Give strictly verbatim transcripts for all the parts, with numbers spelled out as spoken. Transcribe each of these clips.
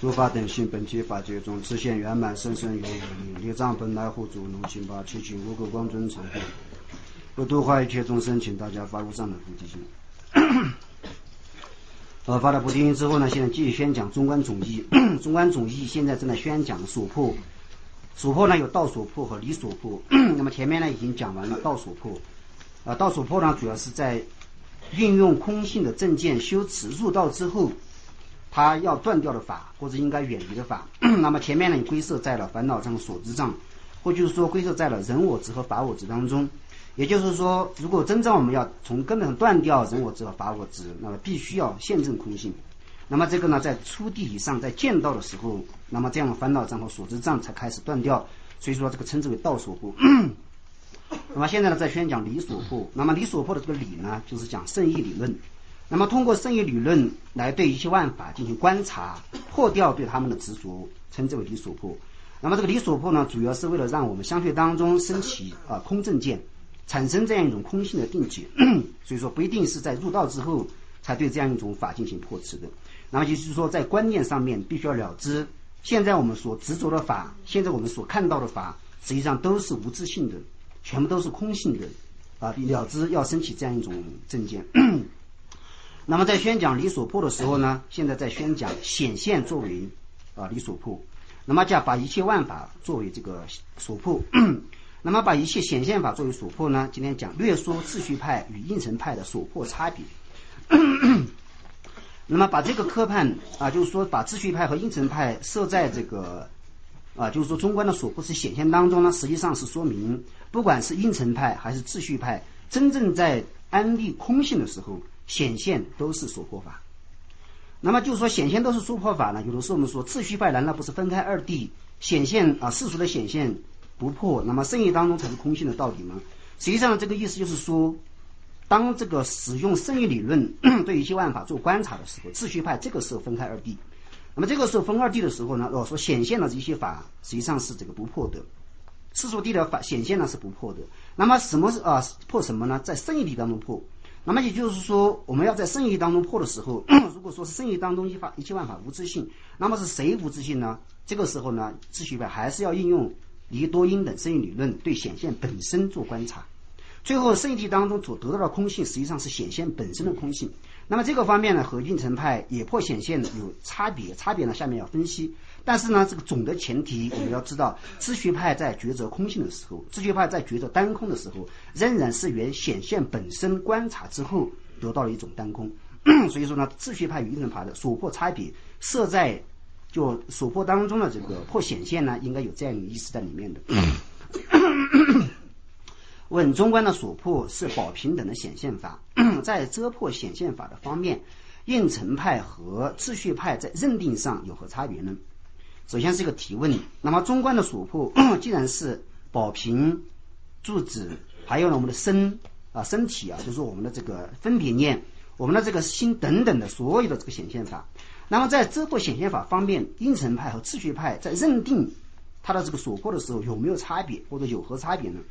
诸法等性本体法界中，自现圆满，生生有无力，力藏本来护主，龙行八七情，无垢光尊常护，不度化一切众生，请大家发无上的菩提心。呃，发了菩提心之后呢，现在继续宣讲中观总义。中观总义现在正在宣讲所破。所破呢有道所破和理所破。那么前面呢已经讲完了道所破。啊、呃，道所破呢主要是在运用空性的正见修持入道之后，他要断掉的法或者应该远离的法。那么前面呢归摄在了烦恼障、所知障，或就是说归摄在了人我执和法我执当中。也就是说，如果真正我们要从根本上断掉人我执和法我执，那么必须要现证空性。那么这个呢，在初地以上，在见道的时候，那么这样的烦恼障和所知障才开始断掉。所以说，这个称之为道所破。那么现在呢，在宣讲理所破。那么理所破的这个理呢，就是讲圣义理论。那么通过圣义理论来对一切万法进行观察，破掉对他们的执着，称之为理所破。那么这个理所破呢，主要是为了让我们相对当中升起啊、呃、空正见。产生这样一种空性的定解，所以说不一定是在入道之后才对这样一种法进行破斥的。那么就是说，在观念上面必须要了知，现在我们所执着的法，现在我们所看到的法，实际上都是无自性的，全部都是空性的啊！了知要升起这样一种正见。那么在宣讲理所破的时候呢，现在在宣讲显现作为啊理所破，那么就要把一切万法作为这个所破。那么把一切显现法作为所破呢，今天讲略说秩序派与应成派的所破差别。那么把这个科判啊，就是说把秩序派和应成派设在这个啊，就是说中观的所破是显现当中呢，实际上是说明不管是应成派还是秩序派，真正在安立空性的时候，显现都是所破法。那么就是说显现都是所破法呢，有的时候我们说秩序派难道不是分开二谛，显现啊世俗的显现不破，那么圣义当中才是空性的道理吗？实际上这个意思就是说，当这个使用圣义理论对一切万法做观察的时候，秩序派这个时候分开二谛。那么这个时候分二谛的时候呢，我说显现的这些法实际上是这个不破的，世俗谛的法显现呢是不破的。那么什么是啊破什么呢？在圣义谛当中破。那么也就是说，我们要在圣义当中破的时候，如果说是圣义当中一法一切万法无自性，那么是谁无自性呢？这个时候呢，秩序派还是要应用离多因等圣义理论对显现本身做观察，最后圣义谛当中所得到的空性实际上是显现本身的空性。那么这个方面呢，和应成派也破显现有差别，差别呢下面要分析。但是呢，这个总的前提我们要知道，秩序派在抉择空性的时候，秩序派在抉择单空的时候，仍然是原显现本身观察之后得到了一种单空。所以说呢，秩序派与应成派的所破差别设在就所破当中的这个破显现呢，应该有这样一个意思在里面的。问中观的所破是保平等的显现法，在遮破显现法的方面，应成派和秩序派在认定上有何差别呢？首先是一个提问。那么中观的所破既然是保平、住止，还有呢我们的身啊身体啊，就是我们的这个分别念、我们的这个心等等的所有的这个显现法。那么在遮破显现法方面，应成派和秩序派在认定它的这个所破的时候有没有差别，或者有何差别呢？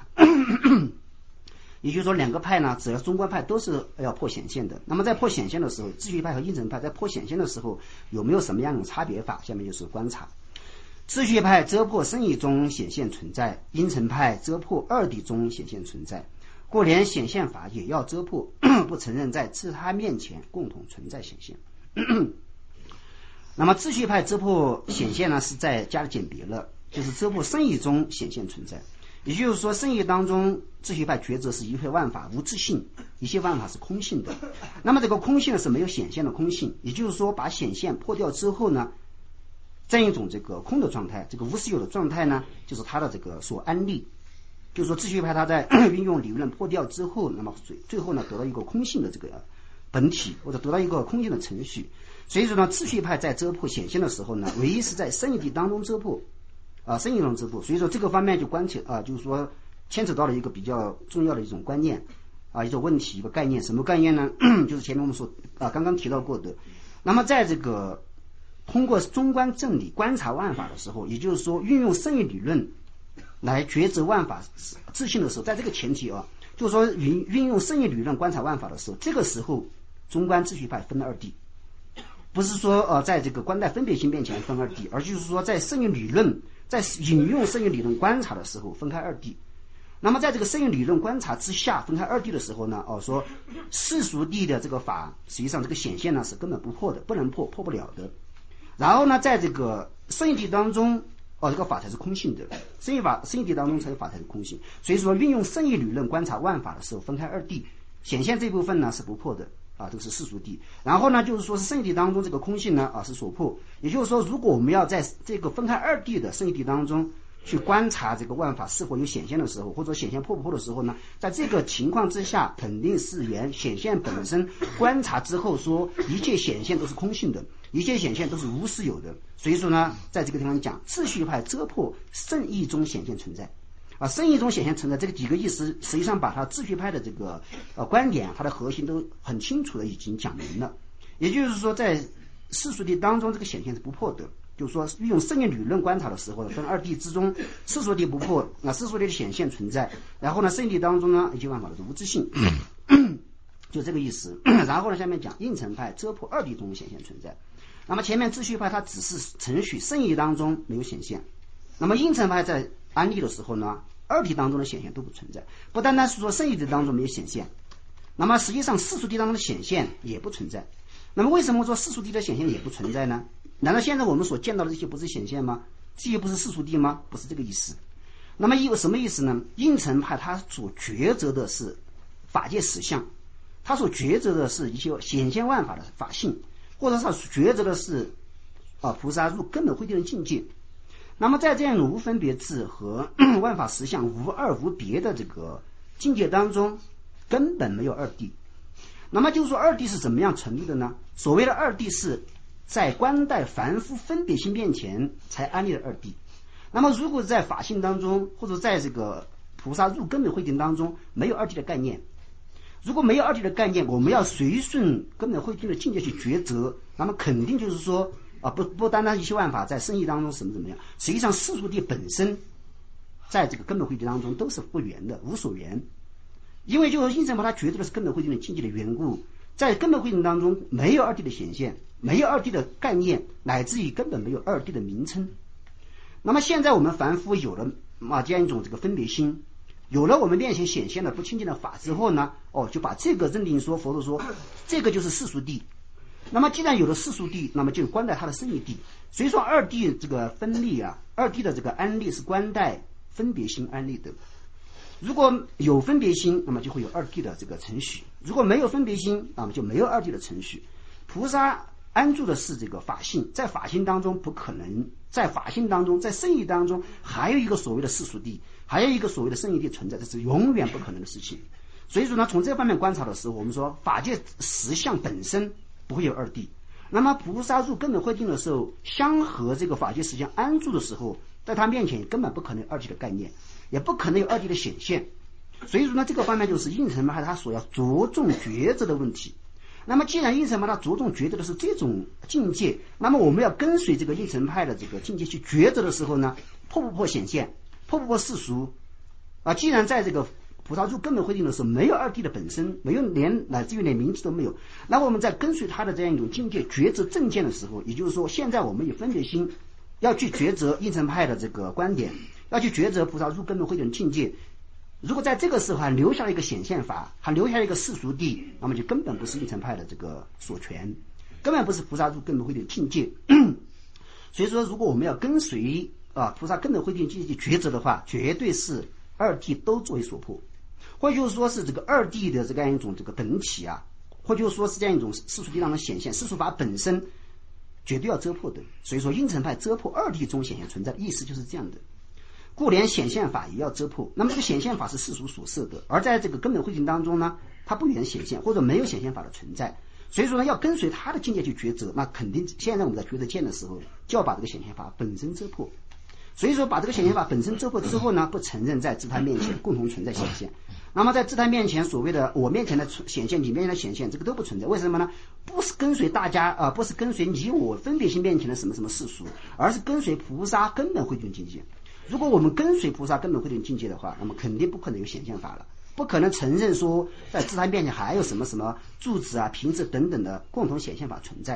也就是说，两个派呢，只要中观派都是要破显现的。那么在破显现的时候，秩序派和应成派在破显现的时候有没有什么样的差别法？下面就是观察。秩序派遮破生意中显现存在，应成派遮破二谛中显现存在。故连显现法也要遮破，不承认在自他面前共同存在显现。那么秩序派遮破显现呢，是在加了简别了，就是遮破生意中显现存在。也就是说，圣义当中秩序派抉择是一切万法无自性，一切万法是空性的。那么这个空性呢是没有显现的空性，也就是说把显现破掉之后呢，这样一种这个空的状态，这个无实有的状态呢，就是它的这个所安立。就是说秩序派它在运用理论破掉之后，那么最最后呢得到一个空性的这个本体，或者得到一个空性的程序。所以说呢，秩序派在遮破显现的时候呢，唯一是在圣义谛当中遮破。啊，生意中支付，所以说这个方面就关切啊，就是说牵扯到了一个比较重要的一种观念啊，一种问题，一个概念。什么概念呢？就是前面我们说啊，刚刚提到过的。那么在这个通过中观正理观察万法的时候，也就是说运用圣义理论来抉择万法自性的时候，在这个前提啊，就是说运运用圣义理论观察万法的时候，这个时候中观秩序派分了二谛。 不是说呃在这个观待分别心面前分二谛，而就是说在圣运理论，在引用圣运理论观察的时候分开二谛。那么在这个圣运理论观察之下分开二谛的时候呢，哦说世俗谛的这个法实际上这个显现呢是根本不破的，不能破，破不了的。然后呢，在这个圣义谛当中，哦这个法才是空性的，圣义法圣义谛当中才有法才是空性。所以说运用圣义理论观察万法的时候分开二谛，显现这部分呢是不破的啊，这个是世俗谛。然后呢，就是说是圣义谛当中这个空性呢啊是所破。也就是说，如果我们要在这个分开二谛的圣义谛当中去观察这个万法是否有显现的时候，或者显现破不破的时候呢，在这个情况之下，肯定是言显现本身观察之后说一切显现都是空性的，一切显现都是无实有的。所以说呢，在这个地方讲秩序派遮破圣义中显现存在啊，圣义中显现存在这个几个意思，实际上把它秩序派的这个呃观点，它的核心都很清楚的已经讲明了。也就是说，在世俗谛当中，这个显现是不破的。就是说，运用圣义理论观察的时候，分二谛之中，世俗谛不破，那世俗谛的显现存在。然后呢，圣谛当中呢，一切万法的无自性，就这个意思。然后呢，下面讲应成派遮破二谛中显现存在。那么前面秩序派它只是承许圣义当中没有显现，那么应成派在安立的时候呢，二谛当中的显现都不存在。不单单是说圣义谛当中没有显现，那么实际上世俗谛当中的显现也不存在。那么为什么说世俗谛的显现也不存在呢？难道现在我们所见到的这些不是显现吗？这些不是世俗谛吗？不是这个意思。那么有什么意思呢？应成派他所抉择的是法界实相，他所抉择的是一些显现万法的法性，或者他所抉择的是啊菩萨入根本慧定的境界。那么在这样无分别智和万法实相无二无别的这个境界当中，根本没有二谛。那么就是说二谛是怎么样成立的呢？所谓的二谛是在观待凡夫分别心面前才安立的二谛。那么如果在法性当中，或者在这个菩萨入根本慧定当中没有二谛的概念，如果没有二谛的概念，我们要随顺根本慧定的境界去抉择，那么肯定就是说啊，不不单单一切万法在圣义当中什么怎么样，实际上世俗谛本身在这个根本慧定当中都是不圆的，无所圆。因为就是应成派他抉择的是根本慧定的境界的缘故，在根本慧定当中没有二谛的显现，没有二谛的概念，乃至于根本没有二谛的名称。那么现在我们凡夫有了啊这样一种这个分别心，有了我们面前显现的不清净的法之后呢，哦就把这个认定说佛陀说这个就是世俗谛。那么既然有了世俗谛，那么就观待它的圣义谛。所以说二谛这个分立啊，二谛的这个安立是观待分别心安立的。如果有分别心，那么就会有二谛的这个程序；如果没有分别心，那么就没有二谛的程序。菩萨安住的是这个法性，在法性当中不可能，在法性当中，在圣义当中还有一个所谓的世俗谛，还有一个所谓的圣义谛存在，这是永远不可能的事情。所以说呢，从这方面观察的时候，我们说法界实相本身不会有二谛。那么菩萨入根本慧定的时候，相合这个法界实相安住的时候，在他面前根本不可能有二谛的概念，也不可能有二谛的显现。所以说呢，这个方面就是应成派他所要着重抉择的问题。那么既然应成派他着重抉择的是这种境界，那么我们要跟随这个应成派的这个境界去抉择的时候呢，破不破显现，破不破世俗啊？既然在这个菩萨入根本慧定的时候没有二谛的本身，没有连乃至于连名字都没有，那我们在跟随他的这样一种境界抉择正见的时候，也就是说现在我们以分别心要去抉择应成派的这个观点，要去抉择菩萨入根本慧定的境界。如果在这个时候还留下了一个显现法，还留下了一个世俗谛，那么就根本不是应成派的这个所权，根本不是菩萨入根本慧定的境界。所以说如果我们要跟随啊菩萨根本慧定境界抉择的话，绝对是二谛都作为所破，或者就是说是这个二谛的这样一种这个等体啊，或者就是说是这样一种世俗谛当中显现，世俗法本身绝对要遮破的。所以说应成派遮破二谛中显现存在的意思就是这样的。故连显现法也要遮破，那么这个显现法是世俗所设的，而在这个根本慧定当中呢，它不原显现，或者没有显现法的存在。所以说呢，要跟随他的境界去抉择，那肯定现在我们在抉择见的时候，就要把这个显现法本身遮破。所以说把这个显现法本身遮破之后呢，不承认在自他面前共同存在显现。那么在自他面前所谓的我面前的显现，你面前的显现，这个都不存在。为什么呢？不是跟随大家啊、呃，不是跟随你我分别心面前的什么什么世俗，而是跟随菩萨根本慧定境界。如果我们跟随菩萨根本慧定境界的话，那么肯定不可能有显现法了，不可能承认说在自他面前还有什么什么柱子啊、瓶子等等的共同显现法存在。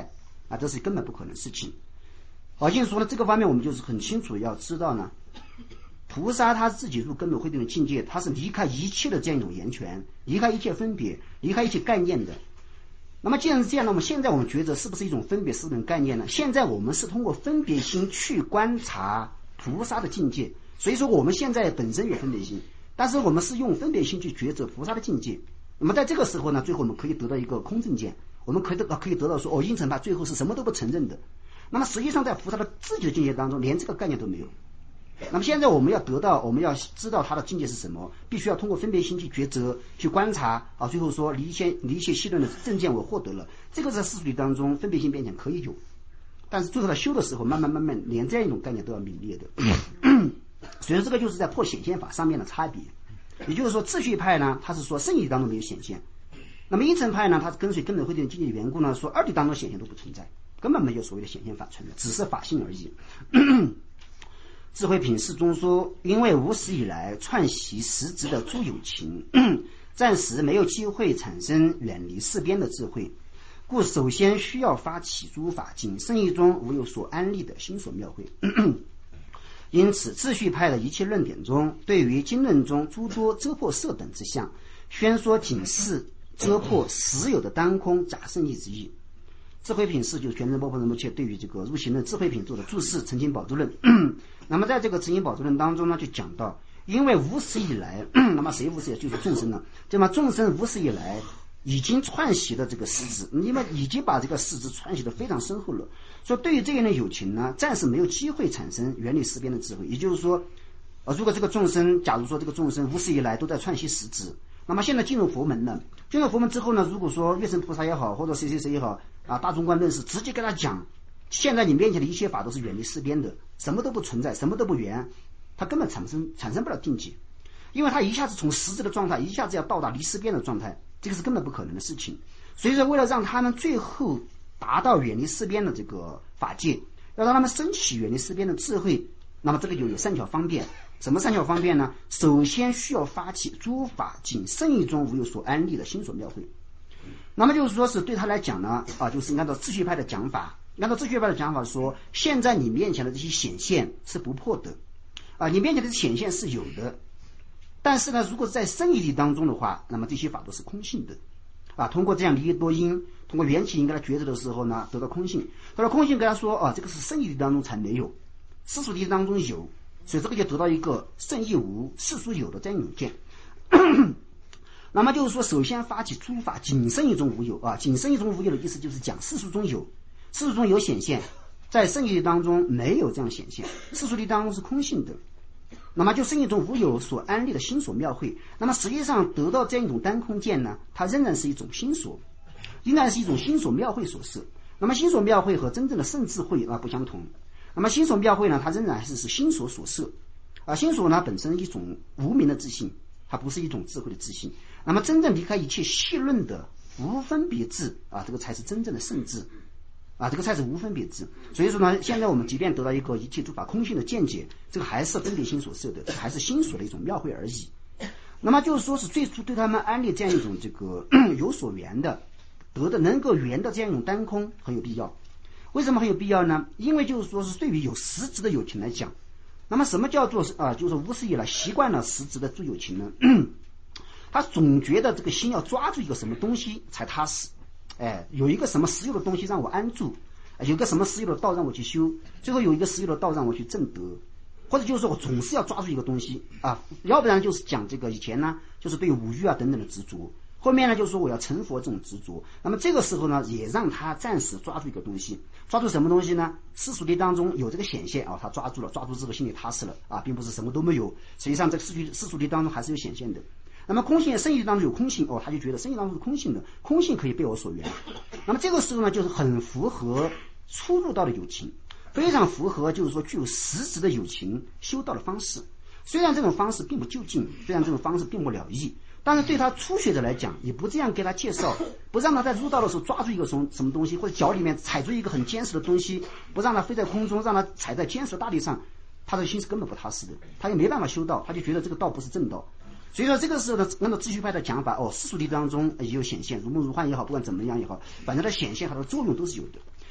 啊，这是根本不可能的事情。好像说呢，这个方面我们就是很清楚要知道呢，菩萨他自己入根本慧定的境界，他是离开一切的这样一种言权，离开一切分别，离开一切概念的。那么既然是这样，那么现在我们觉得是不是一种分别，是一种概念呢？现在我们是通过分别心去观察菩萨的境界，所以说我们现在本身有分别心，但是我们是用分别心去抉择菩萨的境界。那么在这个时候呢，最后我们可以得到一个空正见，我们可以得可以得到说，哦，因乘派最后是什么都不承认的。那么实际上在菩萨的自己的境界当中，连这个概念都没有。那么现在我们要得到，我们要知道他的境界是什么，必须要通过分别心去抉择，去观察啊，最后说离些离些细论的正见我获得了，这个在世俗理当中分别心变成可以有，但是最后他修的时候，慢慢慢慢连这样一种概念都要泯灭的。所以说这个就是在破显现法上面的差别。也就是说秩序派呢，他是说圣义当中没有显现，那么因乘派呢，他是跟随根本慧定境界的缘故呢，说二谛当中显现都不存在，根本没有所谓的显现法存在，只是法性而已。智慧品释中说，因为无始以来串习实质的诸有情，暂时没有机会产生远离四边的智慧，故首先需要发起诸法经圣义中无有所安立的心所妙慧。因此秩序派的一切论点中，对于经论中诸多遮破色等之相，宣说仅是遮破实有的当空假圣义之意。智慧品释就是全真波波仁波切对于这个入行论智慧品做的注释澄清宝珠论。那么在这个澄清宝珠论当中呢，就讲到，因为无始以来，那么谁无始就是众生呢？那么众生无始以来已经串习了这个实质，因为已经把这个实质串习的非常深厚了，所以对于这样的有情呢，暂时没有机会产生远离四边的智慧。也就是说，呃，如果这个众生，假如说这个众生无始以来都在串习实质，那么现在进入佛门了，进入佛门之后呢，如果说月神菩萨也好，或者谁谁谁也好啊，大中观论师直接跟他讲，现在你面前的一切法都是远离四边的，什么都不存在，什么都不缘，他根本产生产生不了定解，因为他一下子从实质的状态一下子要到达离四边的状态，这个是根本不可能的事情。所以说为了让他们最后达到远离四边的这个法界，要让他们升起远离四边的智慧，那么这个就有善巧方便。什么善巧方便呢？首先需要发起诸法仅圣义中无有所安立的心所妙慧。那么就是说是对他来讲呢，啊，就是按照秩序派的讲法，按照秩序派的讲法说，现在你面前的这些显现是不破的，啊，你面前的显现是有的，但是呢，如果在圣义理当中的话，那么这些法都是空性的，啊，通过这样离多因，通过缘起因跟他抉择的时候呢，得到空性，得到空性跟他说，啊，这个是圣义理当中才没有，世俗理当中有，所以这个就得到一个圣义无世俗有的这样一种见。那么就是说，首先发起诸法仅圣义中无有啊，仅圣义中无有的意思就是讲世俗中有，世俗中有显现，在圣义理当中没有这样显现，世俗理当中是空性的。那么就圣义中无有所安立的心所妙慧，那么实际上得到这样一种单空见呢，它仍然是一种心所，仍然是一种心所妙慧所摄。那么心所妙慧和真正的圣智慧啊不相同。那么心所妙慧呢，它仍然还是是心所所摄啊，心所呢本身一种无明的自性，它不是一种智慧的自性。那么真正离开一切细论的无分别智啊，这个才是真正的圣智啊，这个才是无分别智。所以说呢，现在我们即便得到一个一切诸法空性的见解，这个还是分别心所摄的，这还是心所的一种妙慧而已。那么就是说是最初对他们安立这样一种这个有所缘的得的能够缘的这样一种单空很有必要。为什么很有必要呢？因为就是说是对于有实质的有情来讲，那么什么叫做啊，就是无始以来习惯了实质的诸有情呢？他总觉得这个心要抓住一个什么东西才踏实，哎，有一个什么实有的东西让我安住，有一个什么实有的道让我去修，最后有一个实有的道让我去证得，或者就是说我总是要抓住一个东西啊，要不然就是讲这个以前呢，就是对五欲啊等等的执着，后面呢就是说我要成佛这种执着，那么这个时候呢也让他暂时抓住一个东西，抓住什么东西呢？世俗谛当中有这个显现啊，他抓住了，抓住之后心里踏实了啊，并不是什么都没有，实际上这个世俗世俗谛当中还是有显现的。那么空性圣义当中有空性哦，他就觉得圣义当中是空性的，空性可以被我所缘。那么这个时候呢，就是很符合初入道的有情，非常符合就是说具有实质的有情修道的方式。虽然这种方式并不究竟，虽然这种方式并不了义，但是对他初学者来讲，也不这样给他介绍，不让他在入道的时候抓住一个什么什么东西，或者脚里面踩住一个很坚实的东西，不让他飞在空中，让他踩在坚实的大地上，他的心是根本不踏实的，他也没办法修道，他就觉得这个道不是正道。所以说这个时候呢，按照秩序派的讲法，哦，世俗谛当中也有显现，如梦如幻也好，不管怎么样也好，反正它显现它的作用都是有的。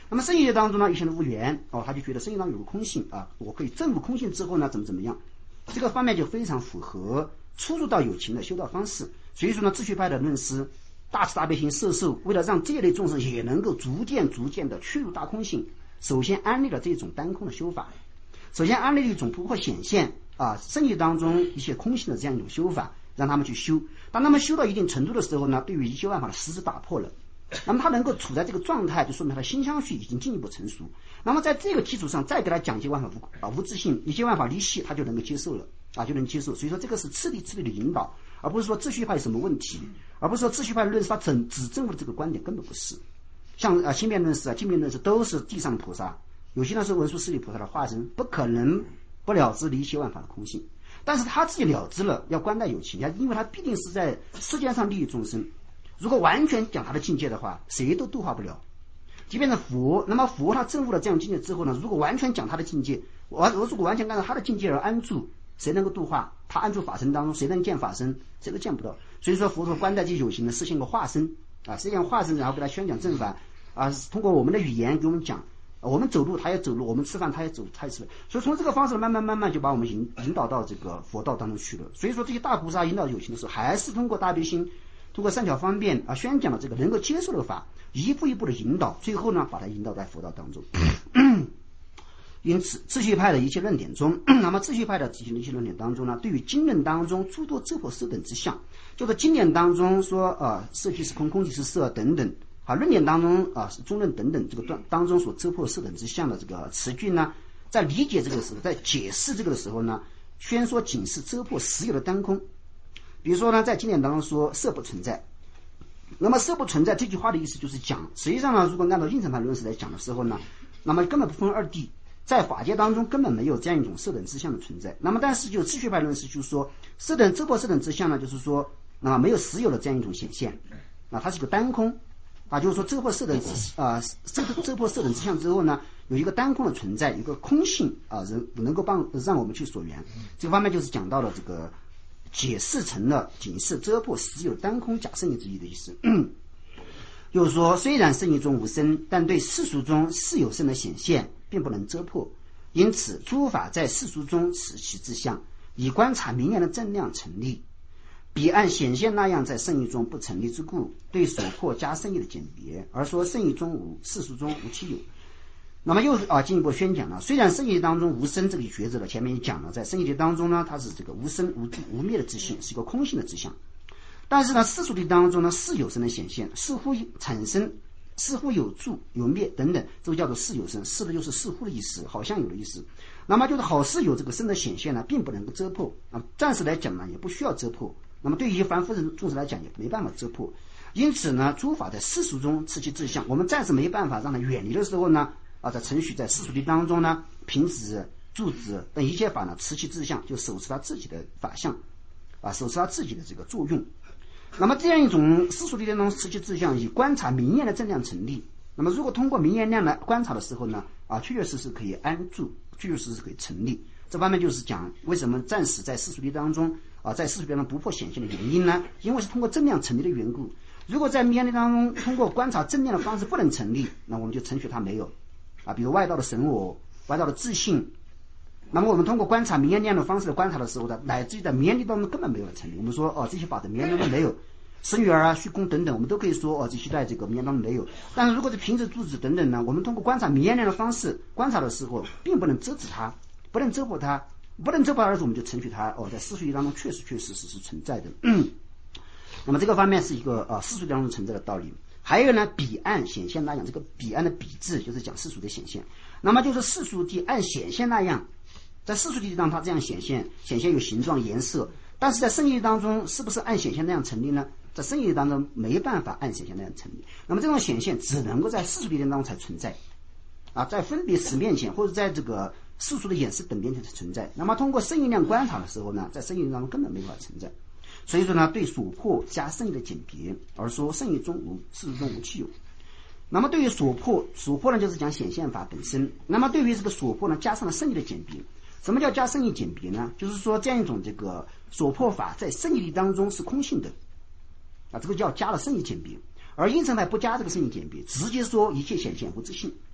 那么生意当中呢，有些人无缘哦，他就觉得生意当中有个空性啊，我可以证悟空性之后呢，怎么怎么样，这个方面就非常符合初入道有情的修道方式。所以说呢，秩序派的论师大慈大悲心摄受，为了让这一类众生也能够逐渐逐渐的趋入大空性，首先安立了这种单空的修法，首先安立了一种突破显现啊生意当中一些空性的这样一种修法，让他们去修。当他们修到一定程度的时候呢，对于一切万法的实质打破了，那么他能够处在这个状态，就说明他的心相续已经进一步成熟。那么在这个基础上再给他讲一些万法无啊无自性，一些万法离系，他就能够接受了啊，就能接受。所以说这个是次第次第的引导，而不是说秩序派有什么问题，而不是说秩序派论师他只只证悟的这个观点，根本不是。像啊心辩论师啊经辩论师都是地上菩萨，有些呢是文殊师利菩萨的化身，不可能不了知离系万法的空性。但是他自己了知了，要观待有情，因为他必定是在世间上利益众生。如果完全讲他的境界的话，谁都度化不了。即便是佛，那么佛他证悟了这样境界之后呢，如果完全讲他的境界，我如果完全按照他的境界而安住，谁能够度化？他安住法身当中，谁能见法身？谁都见不到。所以说佛陀观待这有情的实现个化身啊，实现化身，然后给他宣讲正法啊，通过我们的语言给我们讲。我们走路他也走路，我们吃饭他也走他也吃饭，所以从这个方式慢慢慢慢就把我们引引导到这个佛道当中去了。所以说这些大菩萨引导有情的时候，还是通过大悲心，通过善巧方便啊宣讲了这个能够接受的法，一步一步的引导，最后呢把它引导在佛道当中。因此秩序派的一切论点中，那么秩序派的一切论点当中呢，对于经论当中诸多遮破色等之相，就是经典当中说呃色即是空，空即是色等等啊，论点当中啊，中论等等这个段当中所遮破色等之相的这个词句呢，在理解这个时候，在解释这个的时候呢，宣说仅是遮破实有的单空。比如说呢，在经典当中说色不存在，那么色不存在这句话的意思就是讲，实际上呢，如果按照应成派论师来讲的时候呢，那么根本不分二谛，在法界当中根本没有这样一种色等之相的存在。那么但是就秩序派论师就说，色等遮破色等之相呢，就是说那么没有实有的这样一种显现啊，它是一个单空。啊，就是说遮破色等啊，遮遮破色等之相之后呢，有一个单空的存在，一个空性啊，人能够帮让我们去所缘。这个方面就是讲到了这个解释成了仅是遮破实有单空假圣义之意的意思。就是说，虽然圣义中无生，但对世俗中是有生的显现，并不能遮破。因此，诸法在世俗中此其之相，以观察明眼的正量成立。彼按显现那样在圣义中不成立之故，对所破加圣义的简别，而说圣义中无，世俗中无其有。那么又啊进一步宣讲了，虽然圣义当中无生这个学者了，前面也讲了，在圣义当中呢，它是这个无生无无灭的之性，是一个空性的之相。但是呢，世俗的当中呢，是有生的显现，似乎产生，似乎有住有灭等等，这个叫做是有生，是的就是似乎的意思，好像有的意思。那么就是好似有这个生的显现呢，并不能够遮破啊，暂时来讲呢，也不需要遮破。那么对于凡夫人众生来讲也没办法遮破，因此呢，诸法在世俗中持其自相，我们暂时没办法让它远离的时候呢，啊，在程序在世俗的当中呢，平止、住止等一切法呢，持其自相，就手持他自己的法相，啊，手持他自己的这个作用。那么这样一种世俗的当中持其自相，以观察明眼的正量成立。那么如果通过明眼量来观察的时候呢，啊，确确实实可以安住，确确实实可以成立。这方面就是讲为什么暂时在世俗的当中啊，在世俗当中不破显现的原因呢？因为是通过正量成立的缘故。如果在明眼当中通过观察正量的方式不能成立，那我们就承许它没有啊。比如外道的神我、外道的自信，那么我们通过观察明眼量的方式来观察的时候呢，乃至于在明眼当中根本没有成立。我们说哦，这些法在明眼当中没有，生育啊、虚空等等，我们都可以说哦，这些在这个明眼当中没有。但是如果是平时住止等等呢，我们通过观察明眼量的方式观察的时候，并不能遮止它，不能遮破它。不能遮破而是我们就承许它哦，在世俗当中确实确实是是存在的。嗯，那么这个方面是一个啊世俗当中存在的道理。还有呢，彼岸显现那样，这个彼岸的彼字就是讲世俗的显现。那么就是世俗地按显现那样，在世俗地当它这样显现，显现有形状颜色，但是在圣义当中是不是按显现那样成立呢？在圣义当中没办法按显现那样成立。那么这种显现只能够在世俗地当中才存在。啊，在分别识面前或者在这个世俗的演示等面前才存在。那么通过圣义量观察的时候呢，在圣义当中根本没办法存在。所以说呢，对所破加圣义的简别，而说圣义中无，世俗中无其有。那么对于所破，所破呢就是讲显现法本身。那么对于这个所破呢，加上了圣义的简别。什么叫加圣义简别呢？就是说这样一种这个所破法在圣义当中是空性的，啊，这个叫加了圣义简别。而应成派不加这个圣义简别，直接说一切显现无自性。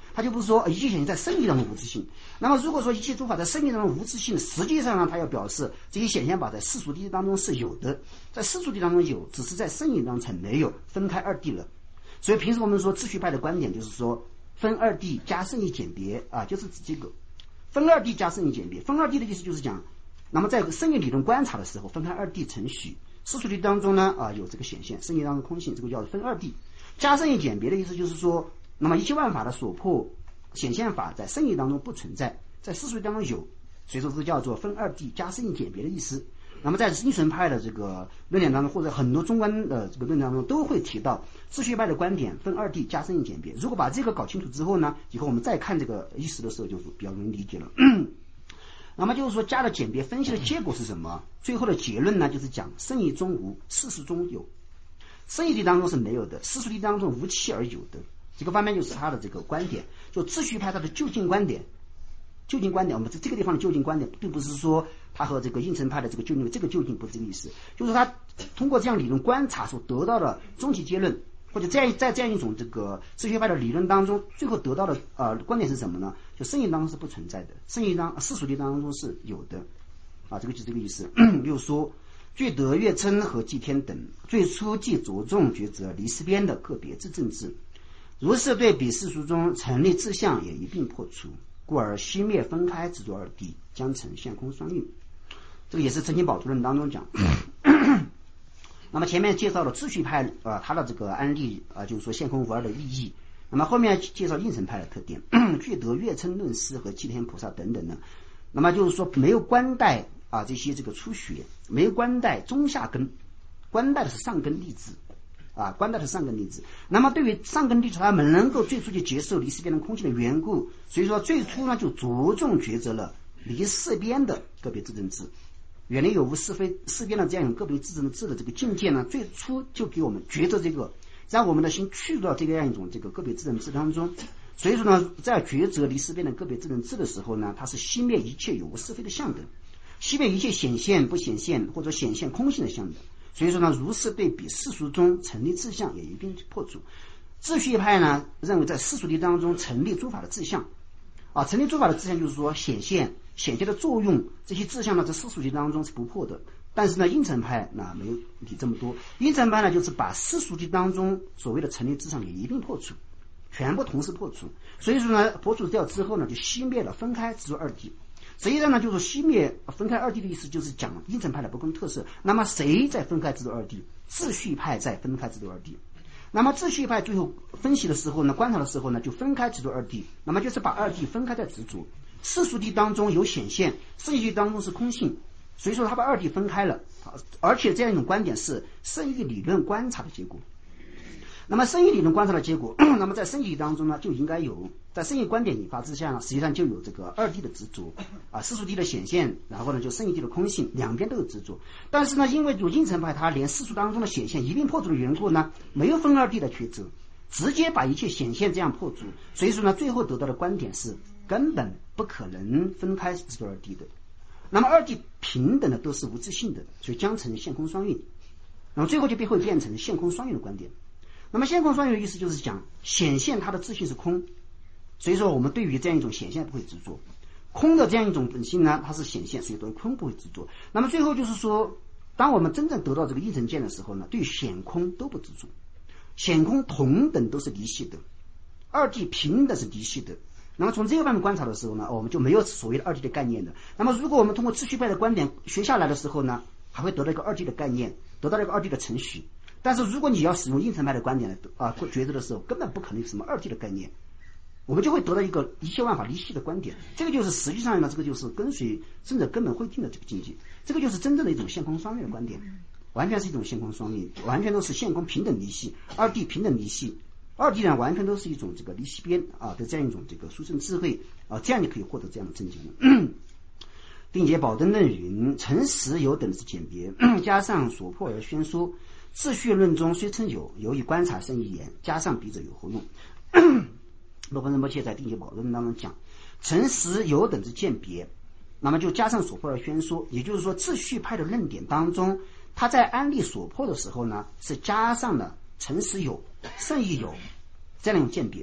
他就不是说一切显现在生理当中无自性。那么如果说一切诸法在生理当中无自性，实际上呢，他要表示这些显现法在世俗谛当中是有的，在世俗谛当中有，只是在生理当中才没有，分开二谛了。所以平时我们说秩序派的观点就是说分二谛加生义简别啊，就是指这个分二谛加生义简别。分二谛的意思就是讲，那么在生理理论观察的时候，分开二谛程序。世俗谛当中呢啊有这个显现，生理当中空性，这个叫分二谛。加生义简别的意思就是说，那么一切万法的所破显现法在生理当中不存在，在世俗谛当中有，所以说这叫做分二谛加生义简别的意思。那么在因存派的这个论点当中，或者很多中观的这个论点当中，都会提到秩序派的观点分二谛加生义简别。如果把这个搞清楚之后呢，以后我们再看这个意思的时候就比较容易理解了。那么就是说加了简别分析的结果是什么？最后的结论呢，就是讲生义中无，世俗中有。生义谛当中是没有的，世俗谛当中无其而有的。这个方面就是他的这个观点，就秩序派他的究竟观点。究竟观点，我们在这个地方的究竟观点，并不是说他和这个应成派的这个究竟，这个究竟不是这个意思，就是他通过这样理论观察所得到的终极结论，或者在在这样一种这个秩序派的理论当中，最后得到的呃观点是什么呢？就生义当中是不存在的，生义当世俗谛当中是有的，啊，这个就是这个意思。又说具德月称和祭天等，最初即着重抉择离世边的个别之政治，如是对比世俗中成立志向也一并破除，故而熄灭分开执着二谛，将成现空双运。这个也是澄清宝图论当中讲。那么前面介绍了秩序派呃他的这个案例啊、呃，就是说现空无二的意义。那么后面介绍应成派的特点，具德月称论师和祭天菩萨等等的。那么就是说没有关带啊这些这个初学，没有关带中下根，关带的是上根弟子啊，关带的是上根弟子。那么对于上根弟子，他们能够最初就接受离世边的空性的缘故，所以说最初呢就着重抉择了离世边的个别自证智。远离有无是非世边的这样一种个别自证的智的这个境界呢，最初就给我们抉择这个，让我们的心去到这个样一种这个个别自证智当中。所以说呢，在抉择离世边的个别自证智的时候呢，它是熄灭一切有无是非的相的，熄灭一切显现不显现或者显现空性的相的。所以说呢，如是对比世俗中成立志向也一并破除。秩序派呢认为在世俗谛当中成立诸法的志向啊，成立诸法的志向就是说显现显现的作用，这些志向呢在世俗谛当中是不破的。但是呢，应成派那没有理这么多，应成派呢就是把世俗谛当中所谓的成立志向也一并破除，全部同时破除。所以说呢，破除掉之后呢，就熄灭了分开执着二谛。实际上呢，就是熄灭分开二谛的意思，就是讲应成派的不共特色。那么谁在分开执着二谛？秩序派在分开执着二谛。那么秩序派最后分析的时候呢，观察的时候呢，就分开执着二谛，那么就是把二谛分开在执着。世俗谛当中有显现，圣义谛当中是空性，所以说他把二谛分开了。而且这样一种观点是圣义理论观察的结果。那么圣义理论观察的结果，那么在圣义当中呢，就应该有在圣义观点引发之下呢，实际上就有这个二谛的执着啊，世俗谛的显现，然后呢就圣义谛的空性，两边都有执着。但是呢，因为主应成派他连世俗当中的显现一并破除的缘故呢，没有分二谛的抉择，直接把一切显现这样破除。所以说呢，最后得到的观点是根本不可能分开执着二谛的。那么二谛平等的都是无自性的，所以将成现空双运。那么最后就会变成现空双运的观点。那么现空双运的意思就是讲显现它的自性是空，所以说我们对于这样一种显现不会执着，空的这样一种本性呢，它是显现，所以对空不会执着。那么最后就是说，当我们真正得到这个应成见的时候呢，对显空都不执着，显空同等都是离系的，二谛平等是离系的。那么从这个方面观察的时候呢，我们就没有所谓的二谛的概念的。那么如果我们通过秩序派的观点学下来的时候呢，还会得到一个二谛的概念，得到一个二谛的程序。但是如果你要使用应成派的观点来啊抉择的时候，根本不可能有什么二谛的概念，我们就会得到一个一切万法离系的观点。这个就是实际上呢，这个就是跟随圣者根本慧定的这个境界，这个就是真正的一种现空双运的观点，完全是一种现空双运，完全都是现空平等离系，二谛平等离系，二谛呢完全都是一种这个离系边啊的这样一种这个殊胜智慧啊，这样就可以获得这样的正见了。并且宝灯论云：诚实有等之简别，加上所破而宣说。秩序论中虽称有，由于观察生一言，加上笔者有何用？罗珂仁波切在定解宝论当中讲，诚实有等之见别，那么就加上所破而宣说。也就是说，秩序派的论点当中，他在安立所破的时候呢，是加上了诚实有、圣意有这样一种见别。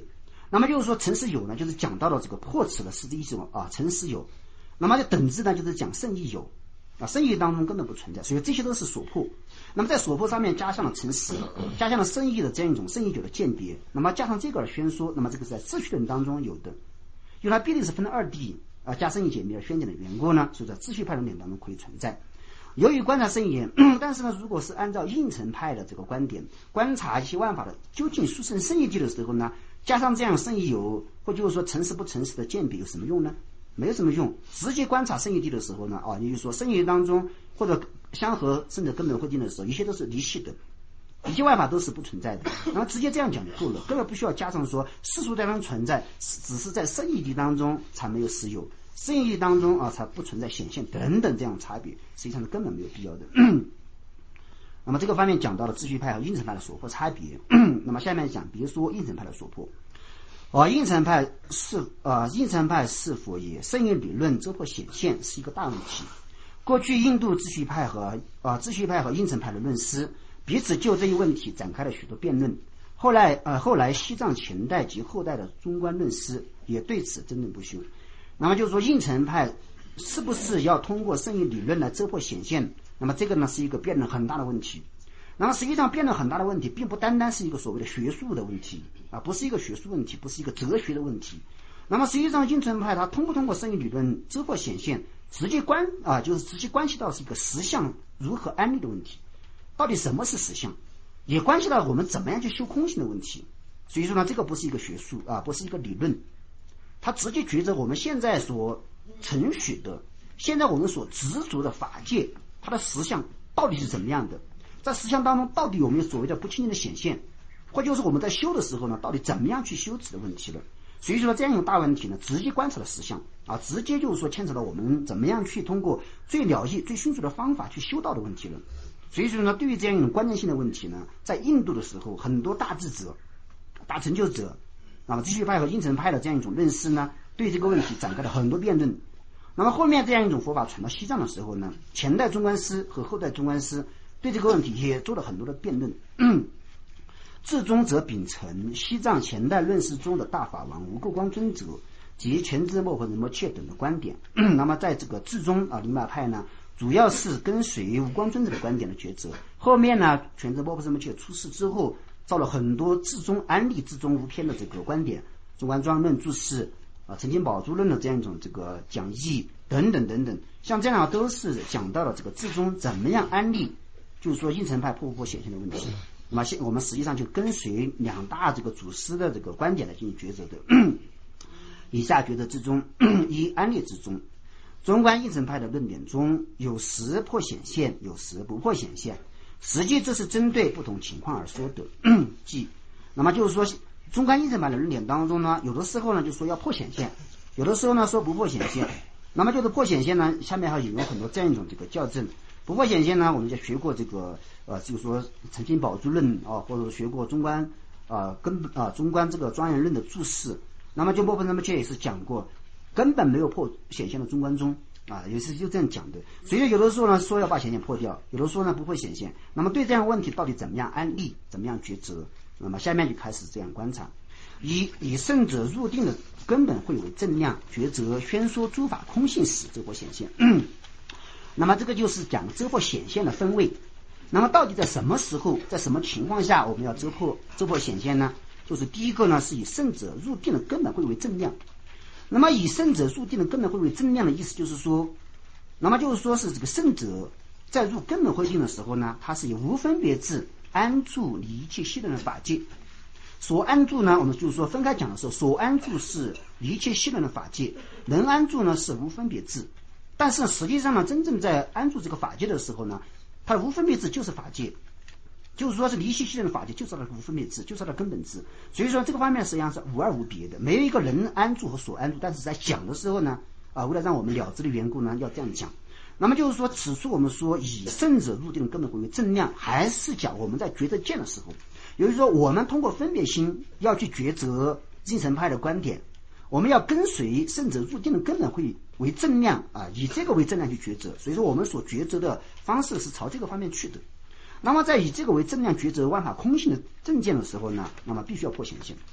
那么就是说成实有呢，就是讲到了这个破此的实质意思啊，成实有。那么等至呢，就是讲圣意有啊，圣意当中根本不存在，所以这些都是所破。那么在所破上面加上了成实，加上了圣意的这样一种圣意有的鉴别，那么加上这个而宣说，那么这个是在秩序论当中有的，因为它必定是分了二谛啊，加圣意解密而宣讲的缘故呢，所以在秩序派论点当中可以存在。由于观察圣意，但是呢，如果是按照应成派的这个观点，观察一些万法的究竟殊胜圣意谛的时候呢，加上这样圣意有或就是说诚实不诚实的鉴别有什么用呢？没有什么用。直接观察圣意谛的时候呢，啊，也就是说圣意当中或者相合甚至根本会定的时候，一切都是离系的，一切万法都是不存在的。然后直接这样讲就够了，根本不需要加上说世俗当中存在，只是在圣意谛当中才没有实有。圣意当中啊，才不存在显现等等这样差别，实际上是根本没有必要的。那么这个方面讲到了秩序派和应成派的所破差别。那么下面讲，别说应成派的所破。啊，应成派是啊，应成派是否以圣意理论遮破显现是一个大问题。过去印度秩序派和啊秩序派和应成派的论师彼此就这一问题展开了许多辩论。后来呃后来西藏前代及后代的中观论师也对此争论不休。那么就是说应成派是不是要通过圣意理论来遮破显现，那么这个呢是一个辩论很大的问题。那么实际上辩论很大的问题并不单单是一个所谓的学术的问题啊，不是一个学术问题，不是一个哲学的问题。那么实际上应成派它通不通过圣意理论遮破显现，直接关啊就是直接关系到是一个实相如何安立的问题，到底什么是实相，也关系到我们怎么样去修空性的问题。所以说呢，这个不是一个学术啊，不是一个理论，它直接觉着我们现在所承许的，现在我们所执着的法界，它的实相到底是怎么样的，在实相当中到底有没有所谓的不清净的显现，或就是我们在修的时候呢，到底怎么样去修持的问题了。所以说这样一种大问题呢，直接观察了实相啊，直接就是说牵扯到我们怎么样去通过最了义最迅速的方法去修道的问题了。所以说呢，对于这样一种关键性的问题呢，在印度的时候，很多大智者大成就者，那么秩序派和应成派的这样一种论师呢，对这个问题展开了很多辩论。那么后面这样一种佛法传到西藏的时候呢，前代中观师和后代中观师对这个问题也做了很多的辩论。至宗则秉承西藏前代论师中的大法王无垢光尊者及全知莫婆仁波切等的观点。那么在这个至宗啊灵马派呢，主要是跟随无光尊者的观点的抉择。后面呢，全知莫婆仁波切出世之后，造了很多至宗安立至宗无偏的这个观点，中观庄论注释啊，澄清宝珠论的这样一种这个讲义等等等等，像这样都是讲到了这个至宗怎么样安立，就是说应成派破不破显现的问题。那么现我们实际上就跟随两大这个祖师的这个观点来进行抉择的。以下抉择之中，一安立之中，中观应成派的论点中有时破显现，有时不破显现，实际这是针对不同情况而说的。即那么就是说中观应成派的论点当中呢，有的时候呢就说要破显现，有的时候呢说不破显现。那么就是破显现呢，下面还引用很多这样一种这个校正。不破显现呢，我们就学过这个呃，就是说澄清宝珠论啊，或者学过中观啊、呃、根啊中观这个庄严论的注释。那么就莫婆仁波切也是讲过，根本没有破显现的中观宗啊，也是就这样讲的。所以有的时候呢说要把显现破掉，有的时候呢不会显现。那么对这样的问题到底怎么样安立，怎么样抉择？那么下面就开始这样观察：以以圣者入定的根本会为正量，抉择宣说诸法空性时遮破显现。那么这个就是讲遮破显现的分位。那么到底在什么时候，在什么情况下我们要遮破遮破显现呢？就是第一个呢，是以圣者入定的根本会为正量。那么以圣者入定的根本会为正量的意思就是说，那么就是说是这个圣者在入根本会定的时候呢，他是以无分别智安住离一切系论的法界。所安住呢，我们就是说分开讲的时候，所安住是离一切系论的法界，能安住呢是无分别智。但是实际上呢，真正在安住这个法界的时候呢，它的无分别智就是法界，就是说是离系系论的法界，就是它的无分别智，就是它的根本智。所以说这个方面实际上是无二无别的，没有一个人安住和所安住。但是在讲的时候呢，啊，为了让我们了知的缘故呢，要这样讲。那么就是说，此处我们说以圣者入定的根本会为正量，还是讲我们在抉择见的时候，也就是说我们通过分别心要去抉择应成派的观点，我们要跟随圣者入定的根本会为正量啊，以这个为正量去抉择。所以说我们所抉择的方式是朝这个方面去的。那么在以这个为正量抉择万法空性的正见的时候呢，那么必须要破显现。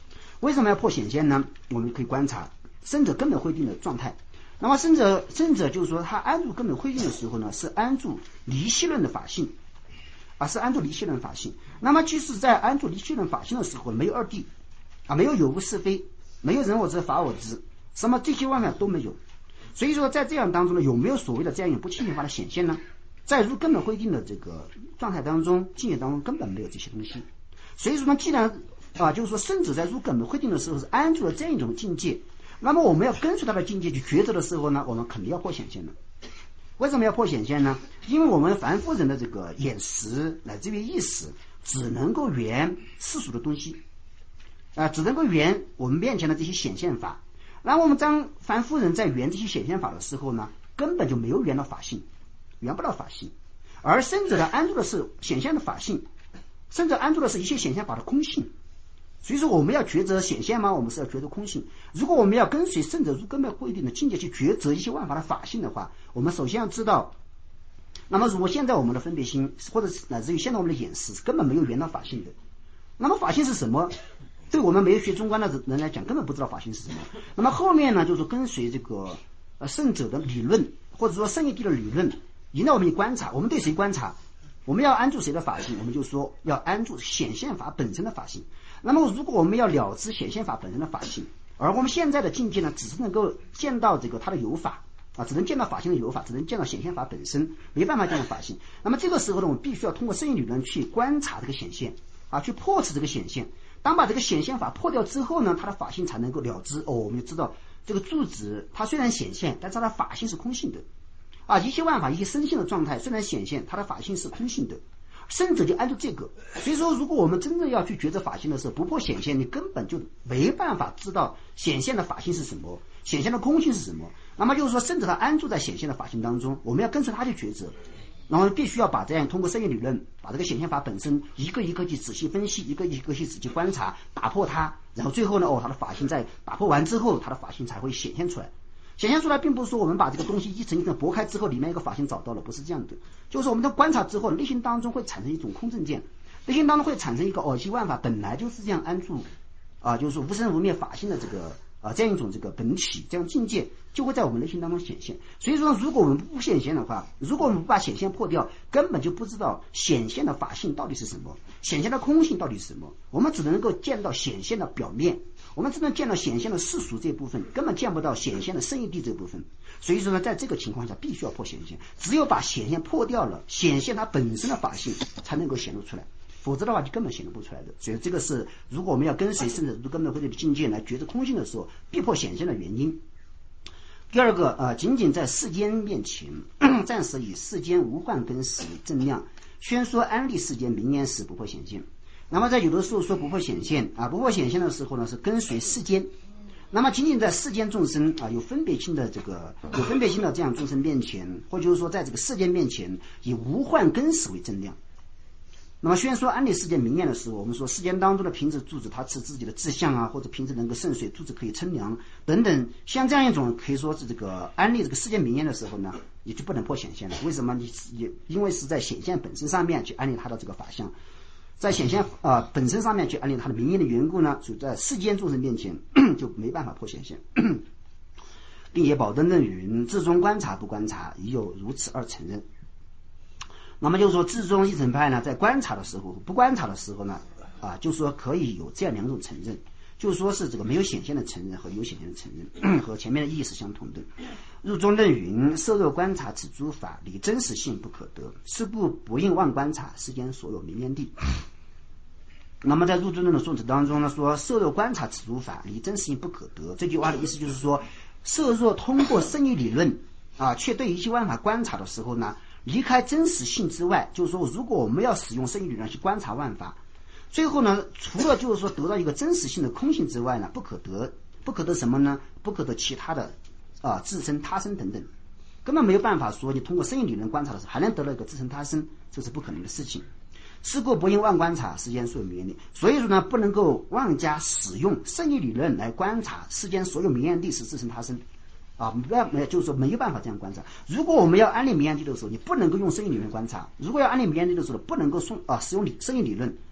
为什么要破显现呢？我们可以观察生者根本会定的状态。那么生者生者就是说他安住根本会定的时候呢，是安住离析论的法性啊，是安住离析论法性。那么即使在安住离析论法性的时候，没有二谛啊，没有有无是非，没有人我执法我执，什么这些万法都没有。所以说在这样当中呢，有没有所谓的这样一种不清净化的显现呢？在入根本会定的这个状态当中，境界当中根本没有这些东西。所以说呢，既然啊，就是说生者在入根本会定的时候是安住了这样一种境界，那么我们要跟随他的境界去抉择的时候呢，我们肯定要破显现的。为什么要破显现呢？因为我们凡夫人的这个眼识乃至于意识只能够缘世俗的东西啊、呃，只能够缘我们面前的这些显现法。那我们当凡夫人在缘这些显现法的时候呢，根本就没有缘到法性，缘不到法性。而生者的安住的是显现的法性，生者安住的是一切显现法的空性。所以说我们要抉择显现吗？我们是要抉择空性。如果我们要跟随圣者入根本会定的境界去抉择一些万法的法性的话，我们首先要知道，那么如果现在我们的分别心或者乃至于现在我们的眼识根本没有缘到法性的，那么法性是什么？对我们没有学中观的人来讲根本不知道法性是什么。那么后面呢，就是跟随这个呃圣者的理论，或者说圣义谛的理论，引导我们去观察。我们对谁观察？我们要安住谁的法性？我们就说要安住显现法本身的法性。那么如果我们要了知显现法本身的法性，而我们现在的境界呢，只是能够见到这个它的有法啊，只能见到法性的有法，只能见到显现法本身，没办法见到法性。那么这个时候呢，我们必须要通过圣义理论去观察这个显现啊，去破斥这个显现。当把这个显现法破掉之后呢，它的法性才能够了知。哦，我们就知道这个住址它虽然显现，但是它的法性是空性的啊，一切万法一切身性的状态虽然显现，它的法性是空性的。圣者就按照这个，所以说如果我们真正要去抉择法性的时候，不破显现，你根本就没办法知道显现的法性是什么，显现的空性是什么。那么就是说圣者他安住在显现的法性当中，我们要跟随他去抉择，然后必须要把这样通过圣义理论把这个显现法本身一个一个去仔细分析，一个一个去仔细观察，打破它，然后最后呢，哦，它的法性在打破完之后，它的法性才会显现出来。显现出来并不是说我们把这个东西一层一层剥开之后里面一个法性找到了，不是这样的，就是我们在观察之后内心当中会产生一种空正见，内心当中会产生一个哦，其万法本来就是这样安住啊，就是说无生无灭法性的这个啊这样一种这个本体，这样境界就会在我们内心当中显现。所以说如果我们不显现的话，如果我们不把显现破掉，根本就不知道显现的法性到底是什么，显现的空性到底是什么，我们只能够见到显现的表面，我们只能见到显现的世俗这部分，根本见不到显现的圣义谛这部分。所以说呢，在这个情况下必须要破显现，只有把显现破掉了，显现它本身的法性才能够显露出来，否则的话就根本显露不出来的。所以这个是如果我们要跟随圣者入根本会定的境界来觉知空性的时候，必破显现的原因。第二个呃，仅仅在世间面前暂时以世间无幻根识正量宣说安立世间名言时不破显现。那么在有的时候说不破显现啊，不破显现的时候呢，是跟随世间。那么仅仅在世间众生啊，有分别心的这个有分别心的这样众生面前，或就是说在这个世间面前以无幻根识为正量。那么宣说安立世间名言的时候，我们说世间当中的瓶子柱子它持自己的志向啊，或者瓶子能够渗水，柱子可以称量等等，像这样一种可以说是这个安立这个世间名言的时候呢，也就不能破显现了。为什么？你也因为是在显现本身上面去安立它的这个法相，在显现啊、呃、本身上面去安立它的名言的缘故呢，所以在世间众生面前就没办法破显现。并且宝灯论云：至中观察不观察，已有如此二承认。那么就是说至中一层派呢，在观察的时候不观察的时候呢啊，就是说可以有这样两种承认，就是说是这个没有显现的承认和有显现的承认，和前面的意义是相同的。入中论云：色若观察此诸法，离真实性不可得，是故不应妄观察世间所有名言谛。那么在入中论的颂词当中呢，说色若观察此诸法，离真实性不可得。这句话的意思就是说，色若通过圣义理论啊，却对一切万法观察的时候呢，离开真实性之外，就是说如果我们要使用圣义理论去观察万法，最后呢，除了就是说得到一个真实性的空性之外呢，不可得不可得什么呢？不可得其他的啊自身他身等等，根本没有办法说你通过圣义理论观察的时候还能得到一个自身他身，这是不可能的事情。是故不应妄观察世间所有名言谛，所以说呢，不能够妄加使用圣义理论来观察世间所有名言谛是自身他身啊，不要没就是说没有办法这样观察。如果我们要安立名言谛的时候，你不能够用圣义理论观察；如果要安立名言谛的时候，不能够送啊使用理圣义理论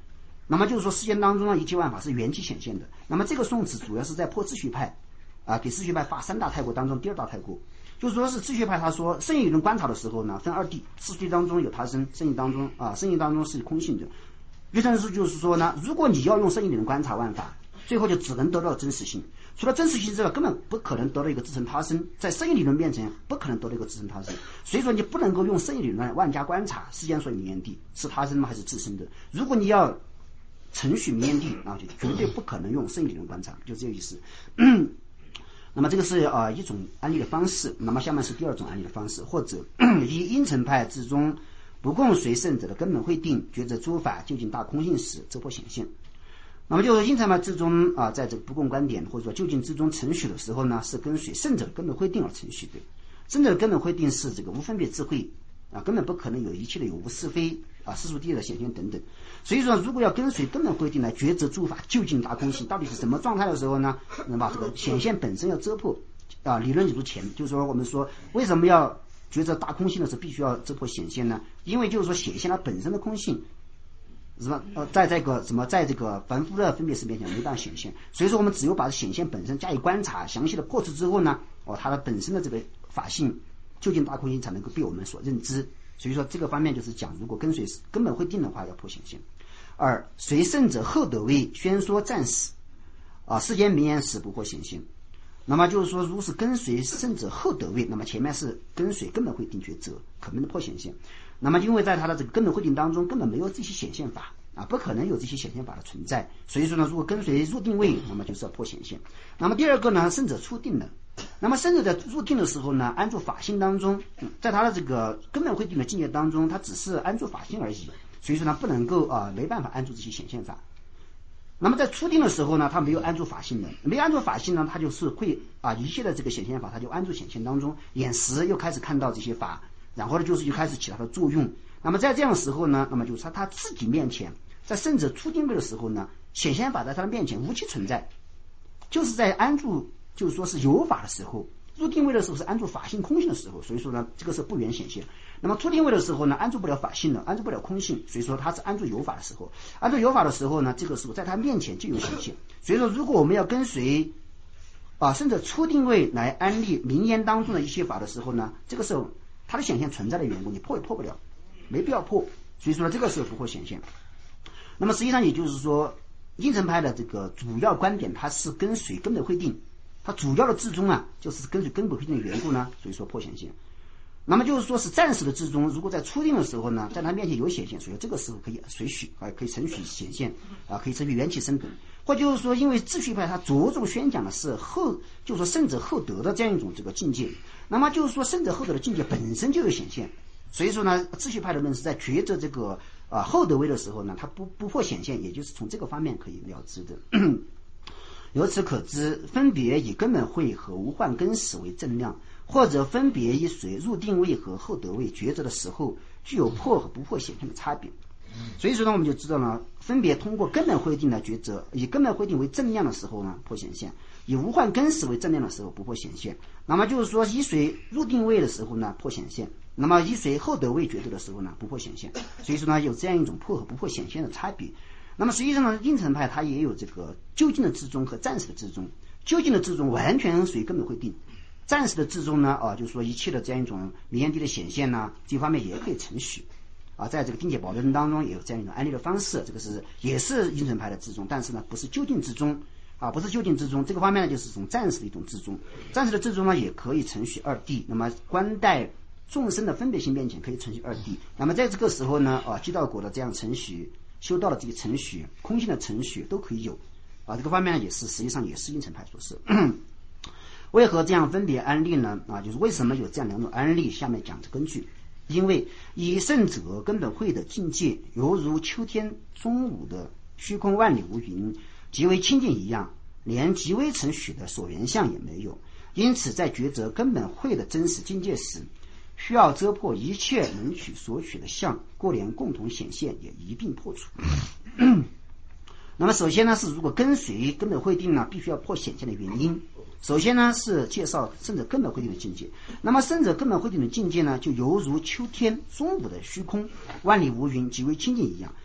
那么就是说世间当中呢一切万法是缘起显现的。那么这个宋词主要是在破秩序派啊，给秩序派发三大太过当中第二大太过，就是说是秩序派他说圣义理论观察的时候呢分二谛，秩序当中有他生，圣义当中啊圣义当中是空性的。约翰书就是说呢，如果你要用圣义理论观察万法，最后就只能得到真实性，除了真实性之外根本不可能得到一个自成他生，在圣义理论面前不可能得到一个自成他生，所以说你不能够用圣义理论万家观察世间所有名言谛是他生吗还是自生的。如果你要程序名言谛啊，就绝对不可能用圣义理论观察，就这个意思。那么这个是啊、呃、一种案例的方式。那么下面是第二种案例的方式，或者以因乘派之中不共随圣者的根本会定，觉着诸法究竟大空性时，则破显现。那么就是因乘派之中啊，在这个不共观点或者说究竟之中程序的时候呢，是跟随圣者的根本会定而程序的。圣者的根本会定是这个无分别智慧啊，根本不可能有一切的有无是非啊，世俗地的显现等等。所以说，如果要跟随根本会定来抉择诸法究竟大空性到底是什么状态的时候呢，那么这个显现本身要遮破啊。理论如前，就是说我们说为什么要抉择大空性的时候必须要遮破显现呢？因为就是说显现它本身的空性。什么呃，在这个什么，在这个凡夫的分别识面前没办法显现，所以说我们只有把显现本身加以观察、详细的破除之后呢，哦，它的本身的这个法性究竟大空性才能够被我们所认知。所以说这个方面就是讲，如果跟随根本会定的话，要破显现。二，随圣者后得位，宣说暂时啊，世间名言时不破显现。那么就是说，如是跟随圣者后得位，那么前面是跟随根本会定抉择，可能的破显现。那么因为在他的这个根本会定当中根本没有这些显现法啊，不可能有这些显现法的存在，所以说呢，如果跟随入定位，那么就是要破显现。那么第二个呢，圣者初定了，那么圣者在入定的时候呢，安住法性当中，在他的这个根本会定的境界当中，他只是安住法性而已，所以说呢，不能够啊、呃、没办法安住这些显现法。那么在初定的时候呢，他没有安住法性的，没安住法性呢，他就是会啊一切的这个显现法，他就安住显现当中，眼识又开始看到这些法，然后呢就是就开始起它的作用。那么在这样的时候呢，那么就是他他自己面前，在圣者初定位的时候呢，显现法在他的面前无其存在，就是在安住就是说是有法的时候，入定位的时候是安住法性空性的时候，所以说呢这个是不缘显现。那么初定位的时候呢，安住不了法性了，安住不了空性，所以说他是安住有法的时候，安住有法的时候呢，这个时候在他面前就有显现。所以说如果我们要跟随啊圣者初定位来安立名言当中的一些法的时候呢，这个时候它的显现存在的缘故，你破也破不了，没必要破，所以说呢这个时候不会显现。那么实际上也就是说，因乘派的这个主要观点，它是跟随根本会定，它主要的至终啊，就是跟随根本会定的缘故呢，所以说破显现。那么就是说是暂时的至终，如果在初定的时候呢，在他面前有显现，所以这个时候可以随许啊，可以承许显现啊，可以承许缘起生本。或就是说，因为秩序派他着重宣讲的是后，就是说圣者后得的这样一种这个境界，那么就是说圣者后得的境界本身就有显现，所以说呢，秩序派的论是在抉择这个啊后得位的时候呢，他不不破显现，也就是从这个方面可以了知的。由此可知，分别以根本会和无患根识为正量，或者分别以随入定位和后得位抉择的时候，具有破和不破显现的差别。所以说呢，我们就知道了，分别通过根本会定来抉择，以根本会定为正量的时候呢，破显现；以无患根识为正量的时候，不破显现。那么就是说，以随入定位的时候呢，破显现；那么以随后得位抉择的时候呢，不破显现。所以说呢，有这样一种破和不破显现的差别。那么实际上呢，因乘派它也有这个究竟的至终和暂时的至终。究竟的至终完全随根本会定，暂时的至终呢，啊，就是说一切的这样一种名言谛的显现呢，这方面也可以承许。啊，在这个定解宝论当中也有这样一种安利的方式，这个是也是因乘派的至终，但是呢不是究竟至终啊，不是究竟至终，这个方面呢就是一种暂时的一种至终。暂时的至终呢也可以承许二谛，那么观待众生的分别性面前可以承许二谛。那么在这个时候呢，啊，积道果的这样承许，修道的这个承许，空性的承许都可以有啊，这个方面呢也是实际上也是因乘派所示。为何这样分别安立呢？啊，就是为什么有这样两种安立，下面讲的根据。因为以圣者根本会的境界，犹如秋天中午的虚空万里无云，极为清净一样，连极微承许的所缘相也没有。因此在抉择根本会的真实境界时，需要遮破一切能取所取的相，过连共同显现也一并破除。那么首先呢，是如果跟随根本会定呢，必须要破显现的原因。首先呢，是介绍圣者根本会定的境界。那么圣者根本会定的境界呢，就犹如秋天中午的虚空，万里无云，极为清净一样。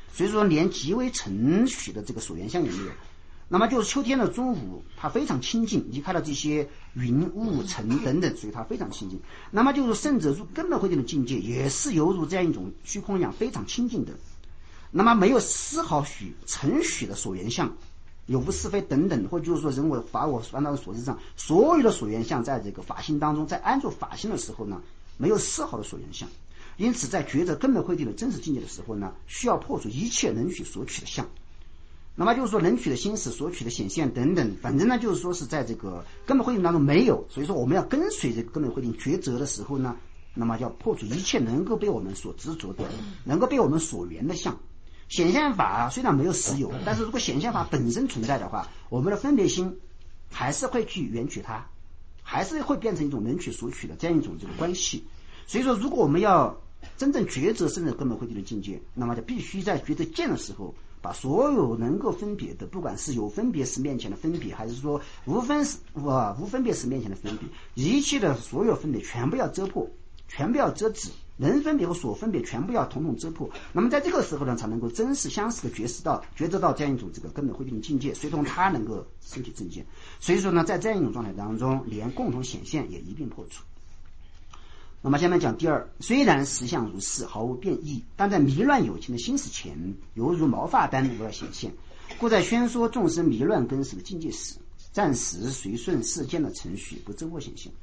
所以说连极为程序的这个所缘相也没有。那么就是秋天的中午，它非常清净，离开了这些云雾尘等等，所以它非常清净。那么就是圣者入根本慧定的境界，也是犹如这样一种虚空一样非常清净的。那么没有丝毫许程序的所缘相，有无是非等等，或者就是说人我法我烦恼的所知上，所有的所缘相在这个法性当中，在安住法性的时候呢，没有丝毫的所缘相。因此在觉得根本慧定的真实境界的时候呢，需要破除一切能取所取的相。那么就是说能取的心识所取的显现等等，反正呢就是说是在这个根本慧定当中没有。所以说我们要跟随这个根本慧定抉择的时候呢，那么要破除一切能够被我们所执着的，能够被我们所缘的相。显现法虽然没有实有，但是如果显现法本身存在的话，我们的分别心还是会去缘取它，还是会变成一种能取所取的这样一种这个关系。所以说如果我们要真正抉择圣者根本慧定的境界，那么就必须在抉择见的时候，把所有能够分别的，不管是有分别时面前的分别，还是说无分啊无分别时面前的分别，一切的所有分别全部要遮破，全部要遮止，能分别和所分别全部要统统遮破。那么在这个时候呢，才能够真实相似的觉识到觉得到这样一种这个根本慧定的境界，随同他能够升起正见。所以说呢，在这样一种状态当中，连共同显现也一并破除。那么下面讲第二，虽然实相如是，毫无变异，但在迷乱有情的心识前，犹如毛发般无要显现。故在宣说众生迷乱根识的境界时，暂时随顺世间的程序，不遮破显现。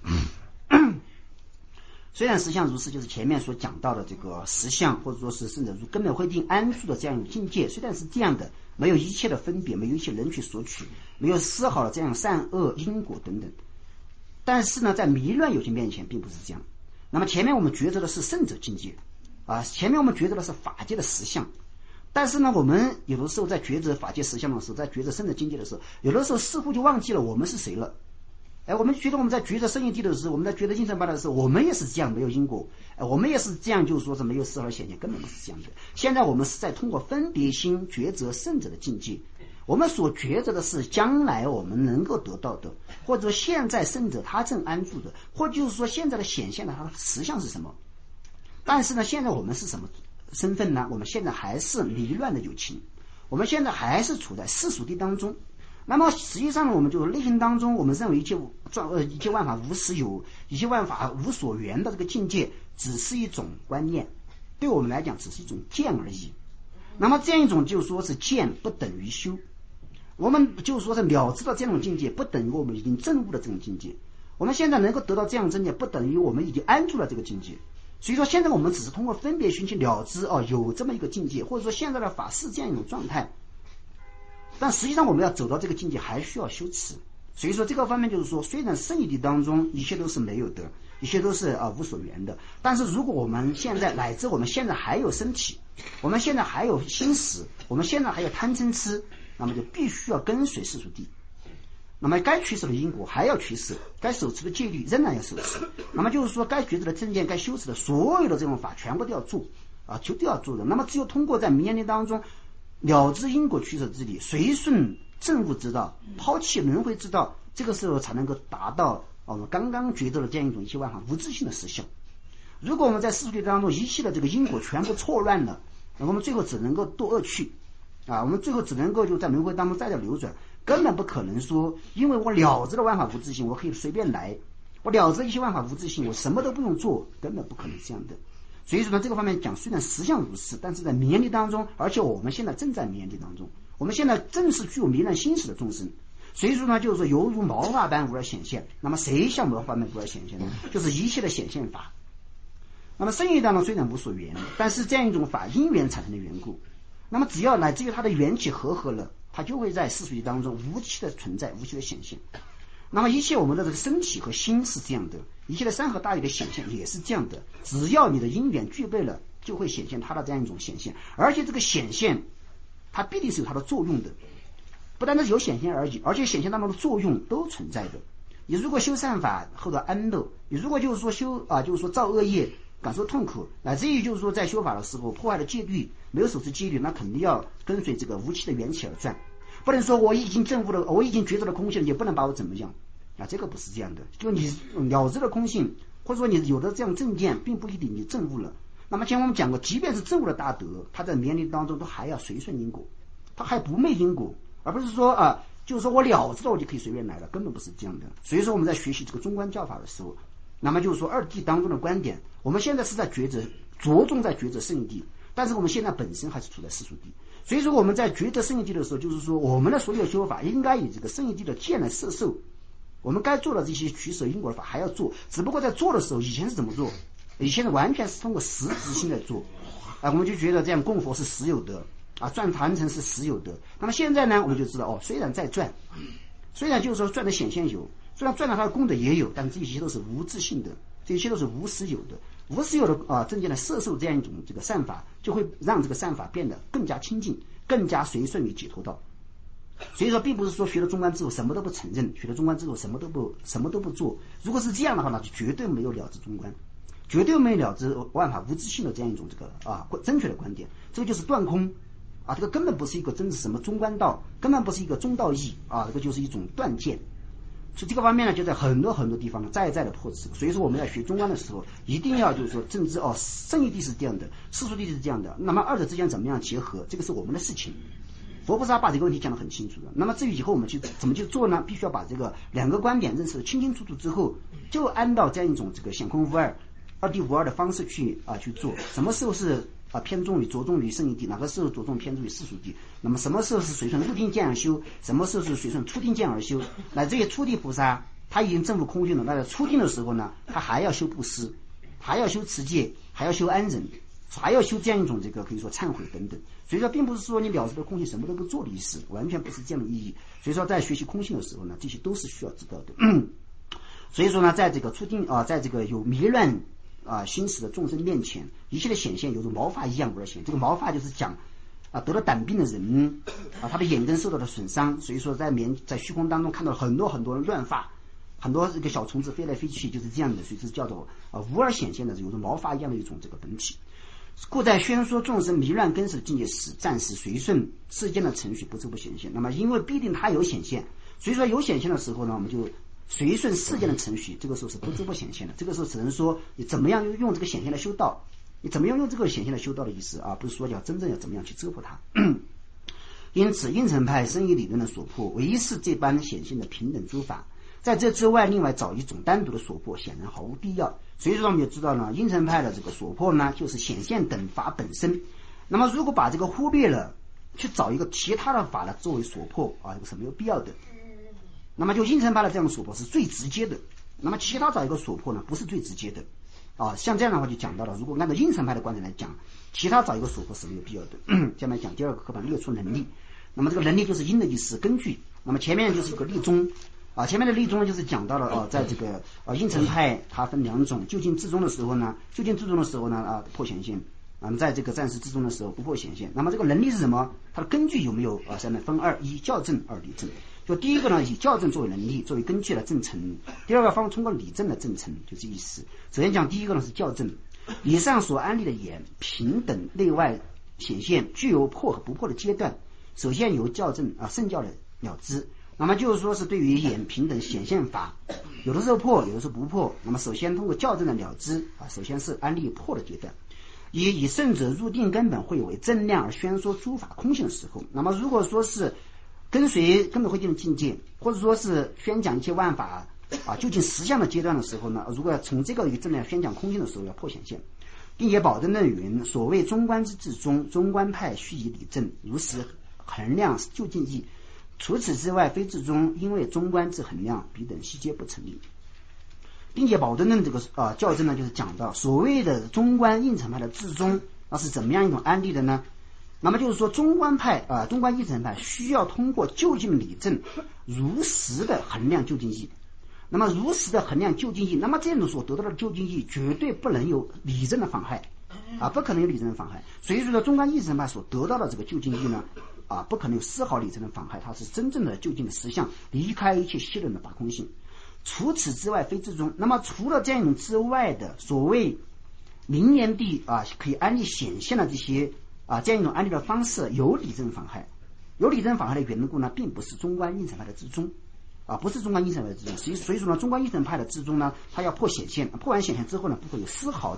虽然实相如是，就是前面所讲到的这个实相，或者说是甚至如根本慧定安住的这样一种境界，虽然是这样的，没有一切的分别，没有一切能取所取，没有丝毫的这样善恶因果等等，但是呢，在迷乱有情面前并不是这样。那么前面我们觉得的是圣者境界啊，前面我们觉得的是法界的实相，但是呢，我们有的时候在觉得法界实相的时候，在觉得圣者境界的时候，有的时候似乎就忘记了我们是谁了。哎，我们觉得我们在觉得圣义地的时候，我们在觉得精神八的时候，我们也是这样，没有因果，哎，我们也是这样，就是说是没有丝毫显现，根本不是这样的。现在我们是在通过分别心抉择圣者的境界，我们所抉择的是将来我们能够得到的，或者说现在圣者他正安住的，或者就是说现在的显现的它的实相是什么。但是呢，现在我们是什么身份呢？我们现在还是迷乱的有情，我们现在还是处在世俗地当中。那么实际上呢，我们就是内心当中，我们认为一切呃一切万法无实有，一切万法无所缘的这个境界，只是一种观念，对我们来讲只是一种见而已。那么这样一种就是说是见不等于修，我们就是说是了知到这种境界，不等于我们已经证悟了这种境界。我们现在能够得到这样境界，不等于我们已经安住了这个境界。所以说现在我们只是通过分别寻去了知哦，有这么一个境界，或者说现在的法是这样一种状态。但实际上我们要走到这个境界还需要修持。所以说这个方面就是说，虽然圣义地当中一切都是没有的，一切都是啊无所缘的，但是如果我们现在乃至我们现在还有身体，我们现在还有心识，我们现在还有贪嗔痴，那么就必须要跟随世俗地。那么该取舍的因果还要取舍，该守持的戒律仍然要守持。那么就是说该觉得的正见，该修持的所有的这种法全部都要做啊，就都要做的。那么只有通过在迷念当中了知因果取舍之理，随顺正悟之道，抛弃轮回之道，这个时候才能够达到我们刚刚觉得的这样一种一切万法无自性的实相。如果我们在世俗地当中一切的这个因果全部错乱了，那我们最后只能够堕恶趣啊，我们最后只能够就在轮回当中再叫流转，根本不可能说因为我了知了万法无自性，我可以随便来，我了知一切万法无自性，我什么都不用做，根本不可能这样的。所以说呢，这个方面讲虽然实相如是，但是在迷念地当中，而且我们现在正在迷念地当中，我们现在正是具有迷乱心识的众生。所以说呢，就是说犹如毛发般无而显现。那么谁像毛发般无而显现呢？就是一切的显现法。那么圣义当中虽然无所缘，但是这样一种法因缘产生的缘故，那么只要乃至于它的缘起和合了，它就会在世俗地当中无期的存在，无期的显现。那么一切我们的这个身体和心是这样的，一切的山河大宇的显现也是这样的，只要你的因缘具备了，就会显现它的这样一种显现。而且这个显现它必定是有它的作用的，不单是有显现而已，而且显现当中的作用都存在的。你如果修善法获得安乐，你如果就是说修啊，就是说造恶业感受痛苦，乃至于就是说在修法的时候破坏了戒律，没有守持戒律，那肯定要跟随这个无期的缘起而转，不能说我已经证悟了，我已经觉知了空性，也不能把我怎么样啊，这个不是这样的。就你了知了空性，或者说你有的这样正见，并不一定你证悟了。 那么前面我们讲过，即便是证悟了大德，他在年龄当中都还要随顺因果，他还不昧因果，而不是说啊，就是说我了知道我就可以随便来了，根本不是这样的。所以说我们在学习这个中观教法的时候，那么就是说二谛当中的观点，我们现在是在抉择，着重在抉择圣义谛，但是我们现在本身还是处在世俗谛。所以说我们在抉择圣义谛的时候，就是说我们的所有修法应该以这个圣义谛的见来摄受，我们该做的这些取舍因果的法还要做，只不过在做的时候，以前是怎么做？以前完全是通过实质性来做，啊，我们就觉得这样供佛是实有的，啊，赚坛城是实有的。那么现在呢，我们就知道哦，虽然在赚，虽然就是说赚的显现有，虽然赚了他的功德也有，但这些都是无自性的，这些都是无实有的。无实有的啊，正见的摄受这样一种这个善法，就会让这个善法变得更加清净，更加随顺于解脱道。所以说，并不是说学了中观之后什么都不承认，学了中观之后什么都不什么都不做。如果是这样的话呢，就绝对没有了知中观。绝对没有了知万法无自性的这样一种这个啊正确的观点，这个就是断空啊，这个根本不是一个真是什么中观道，根本不是一个中道义啊，这个就是一种断见。所以这个方面呢，就在很多很多地方呢再再的破斥。所以说我们在学中观的时候，一定要就是说正知哦，圣义谛是这样的，世俗谛是这样的，那么二者之间怎么样结合，这个是我们的事情。佛菩萨把这个问题讲得很清楚的。那么至于以后我们去怎么去做呢？必须要把这个两个观点认识得清清楚楚之后，就按照这样一种这个显空无二。二谛无二的方式去啊去做，什么时候是啊偏重于着重于圣义谛，哪个时候着重偏重于世俗谛？那么什么时候是随顺入定见而修，什么时候是随顺出定见而修？乃至于初地菩萨他已经证悟空性了，那在初定的时候呢，他还要修布施，还要修持戒，还要修安忍，还要修这样一种这个可以说忏悔等等。所以说，并不是说你了知了空性什么都不做的意思，完全不是这样的意义。所以说，在学习空性的时候呢，这些都是需要知道的。所以说呢，在这个初定啊，在这个有迷乱啊，心识的众生面前，一切的显现犹如毛发一样而显。这个毛发就是讲啊，得了胆病的人啊，他的眼根受到了损伤，所以说在面在虚空当中看到很多很多乱发，很多这个小虫子飞来飞去，就是这样的，所以这叫做啊无二显现的，有如毛发一样的一种这个本体。故在宣说众生迷乱根识的境界时，暂时随顺世间的程序，不知不显现。那么因为必定它有显现，所以说有显现的时候呢，我们就随顺世间的程序，这个时候是不知不显现的。这个时候只能说你怎么样用这个显现来修道，你怎么样用这个显现来修道的意思啊，不是说要真正要怎么样去折服它。因此应成派生以理论的所破，唯是这般显现的平等诸法，在这之外另外找一种单独的所破，显然毫无必要。所以说我们就知道呢，应成派的这个所破呢，就是显现等法本身。那么如果把这个忽略了，去找一个其他的法来作为所破啊，这个是没有必要的。那么就应成派的这样的所破是最直接的，那么其他找一个所破呢，不是最直接的啊。像这样的话就讲到了，如果按照应成派的观点来讲，其他找一个所破是没有必要的。下面讲第二个课本列出能力，那么这个能力就是因的意思，根据。那么前面就是一个立宗啊，前面的立宗就是讲到了啊，在这个啊应成派它分两种，就近至宗的时候呢，就近至宗的时候呢啊破显现，啊在这个暂时至宗的时候不破显现。那么这个能力是什么？它的根据有没有啊？下面分二：一校正，二理正。就第一个呢，以校正作为能力，作为根据来证成；第二个方通过理证来证成，就这意思。首先讲第一个呢是校正，以上所安立的眼平等内外显现，具有破和不破的阶段。首先由校正啊圣教的了知。那么就是说是对于眼平等显现法，有的时候破，有的时候不破。那么首先通过校正的了知啊，首先是安立破的阶段。以以圣者入定根本会为正量而宣说诸法空性的时候，那么如果说是跟随根本慧定的境界，或者说是宣讲一切万法啊究竟实相的阶段的时候呢，如果要从这个正量宣讲空性的时候，要破显现。并且保证论云：所谓中观之至中，中观派须以理证，如实衡量究竟义。除此之外非至中，因为中观之衡量彼等悉皆不成立。并且保证论这个啊校正呢，就是讲到所谓的中观应成派的至中，那是怎么样一种安立的呢？那么就是说中观派啊中观应成派需要通过究竟理证如实的衡量究竟义。那么如实的衡量究竟义，那么这种所得到的究竟义绝对不能有理证的妨害啊，不可能有理证的妨害。所以说中观应成派所得到的这个究竟义呢，啊，不可能有丝毫理证的妨害，它是真正的究竟的实相，离开一切虚论的八空性。除此之外非至中。那么除了这样一种之外的所谓明言地啊可以安立显现的这些啊这样一种安立的方式有理证妨害，有理证妨害的缘故呢，并不是中观应成派的至中啊，不是中观应成派的至中。所以所以说呢，中观应成派的至中呢，它要破显现，破完显现之后呢，不会有丝毫的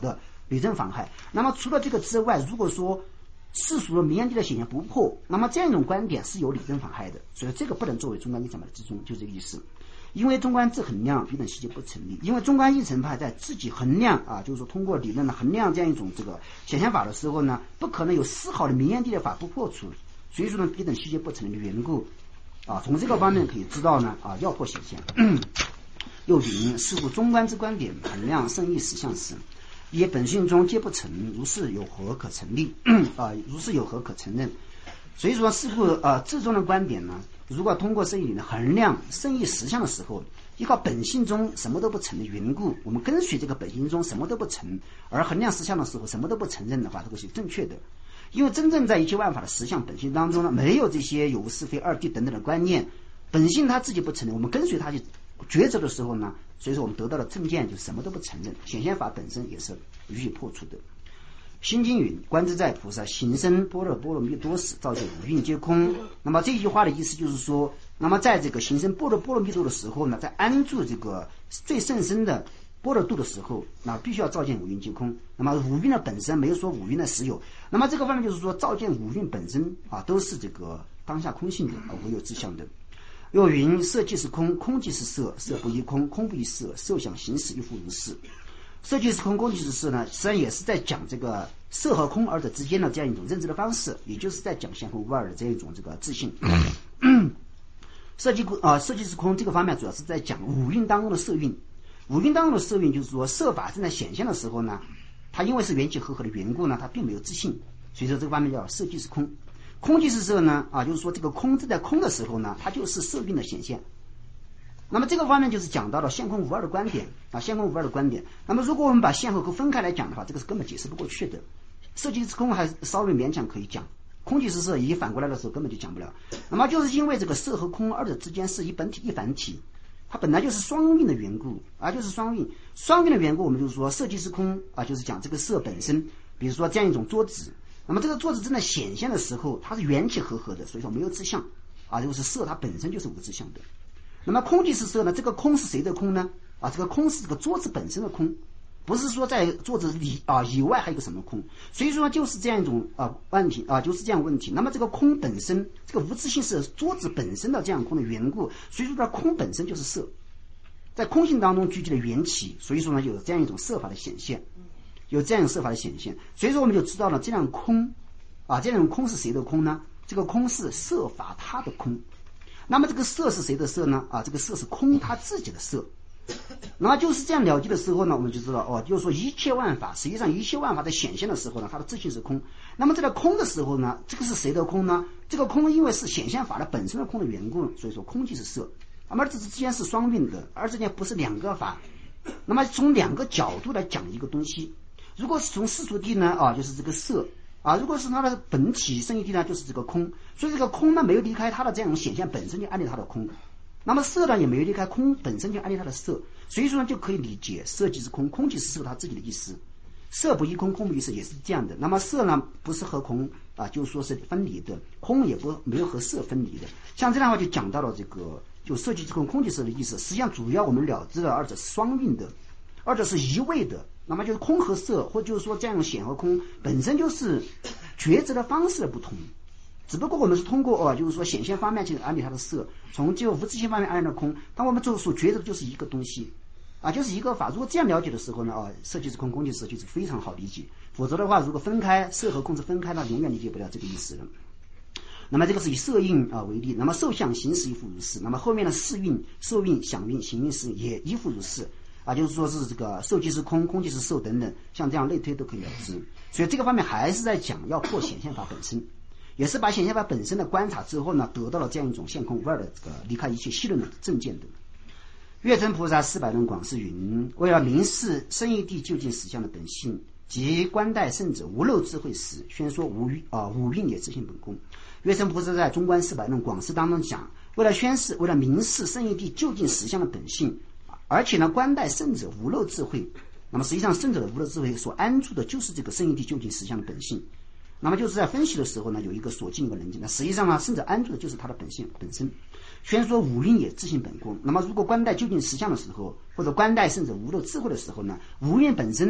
理政妨害。那么除了这个之外，如果说世俗的明眼地的显现不破，那么这样一种观点是有理政妨害的，所以这个不能作为中观一成派的之中，就这个意思。因为中观自衡量彼等细节不成立，因为中观一成派在自己衡量啊，就是说通过理论的衡量这样一种这个显现法的时候呢，不可能有丝毫的明眼地的法不破除，所以说呢彼等细节不成立的缘故啊，从这个方面可以知道呢啊，要破显现。又云：是故中观之观点衡量圣义实相时，也本性中皆不成，如是有何可成立？啊，如是有何可承认？所以说，是故呃，至中的观点呢，如果通过圣义理论衡量圣义实相的时候，依靠本性中什么都不成的缘故，我们跟随这个本性中什么都不成，而衡量实相的时候什么都不承认的话，这个是正确的。因为真正在一切万法的实相本性当中呢，没有这些有无是非二谛等等的观念，本性他自己不承认，我们跟随他去抉择的时候呢，所以说我们得到的正见就什么都不承认，显现法本身也是予以破除的。心经云：观自在菩萨行深般若波罗蜜多时，照见五蕴皆空。那么这句话的意思就是说，那么在这个行深般若波罗蜜多的时候呢，在安住这个最甚深的般若度的时候，那必须要照见五蕴皆空。那么五蕴的本身没有说五蕴的实有，那么这个方面就是说照见五蕴本身啊，都是这个当下空性的，而无有自相的。又云：色即是空，空即是色，色不异空，空不异色，受想行识亦复如是。色即是空，空即是色呢，实际上也是在讲这个色和空二者之间的这样一种认知的方式，也就是在讲现空无二的这样一种这个自性。色即空啊，色即是空这个方面主要是在讲五蕴当中的色蕴。五蕴当中的色蕴就是说，色法正在显现的时候呢，它因为是缘起和合的缘故呢，它并没有自性，所以说这个方面叫色即是空。空即是色呢啊，就是说这个空正在空的时候呢，它就是色蕴的显现。那么这个方面就是讲到了现空无二的观点啊，现空无二的观点。那么如果我们把现和空分开来讲的话，这个是根本解释不过去的。色即是空还稍微勉强可以讲，空即是色一反过来的时候根本就讲不了。那么就是因为这个色和空二者之间是一本体一反体，它本来就是双运的缘故啊，就是双运。双运的缘故，我们就是说色即是空啊，就是讲这个色本身，比如说这样一种桌子，那么这个桌子正在显现的时候，它是缘起和合的，所以说没有自相啊，就是色它本身就是无自相的。那么空即是色呢？这个空是谁的空呢？啊，这个空是这个桌子本身的空，不是说在桌子里啊以外还有个什么空。所以说就是这样一种啊问题啊，就是这样问题。那么这个空本身，这个无自性是桌子本身的这样空的缘故，所以说它空本身就是色，在空性当中聚集了缘起，所以说呢有这样一种色法的显现，有这样一种色法的显现。所以说我们就知道了这样空啊，这样空是谁的空呢？这个空是色法它的空。那么这个色是谁的色呢？啊，这个色是空他自己的色。那么就是这样了解的时候呢，我们就知道哦，就是说一切万法，实际上一切万法在显现的时候呢，它的自性是空。那么在这空的时候呢，这个是谁的空呢？这个空因为是显现法的本身的空的缘故，所以说空即是色。那么这之间是双运的，而之间不是两个法。那么从两个角度来讲一个东西，如果是从世俗谛呢，啊，就是这个色。啊，如果是它的本体圣义谛呢，就是这个空，所以这个空呢没有离开它的这种显现本身就安立它的空，那么色呢也没有离开空本身就安立它的色，所以说呢就可以理解色即是空，空即是色它自己的意思，色不异空，空不异色也是这样的。那么色呢不是和空啊，就说是分离的，空也不没有和色分离的。像这样的话就讲到了这个就色即是空，空即是色的意思。实际上主要我们了知的二者是双运的，二者是一味的。那么就是空和色，或就是说这样显和空本身就是抉择的方式的不同，只不过我们是通过哦，就是说显现方面去安立它的色，从就无自性方面安立的空，当我们做所抉择的就是一个东西啊，就是一个法。如果这样了解的时候呢，啊，色即是空，空即是色，就是非常好理解。否则的话，如果分开色和空是分开，那永远理解不了这个意思了。那么这个是以色蕴啊为例，那么受想行识亦复如是。那么后面的四蕴、受蕴、想蕴、行蕴、识蕴也亦复如是。啊，就是说是这个受即是空，空即是受等等，像这样类推都可以了知。所以这个方面还是在讲要破显现法本身，也是把显现法本身的观察之后呢，得到了这样一种现空无二的这个离开一切细论的正见的。月称菩萨四百论广释云：为了明示圣义谛究竟实相的本性及观待圣者无漏智慧时，宣说五啊五蕴也自性本空。月称菩萨在中观四百论广释当中讲，为了宣示，为了明示圣义谛究竟实相的本性。而且呢，观待圣者无漏智慧，那么实际上圣者的无漏智慧所安住的就是这个圣义谛究竟实相的本性。那么就是在分析的时候呢，有一个所尽一个能尽。那实际上呢，圣者安住的就是他的本性本身。宣说五蕴也自性本空。那么如果观待究竟实相的时候，或者观待圣者无漏智慧的时候呢，五蕴本身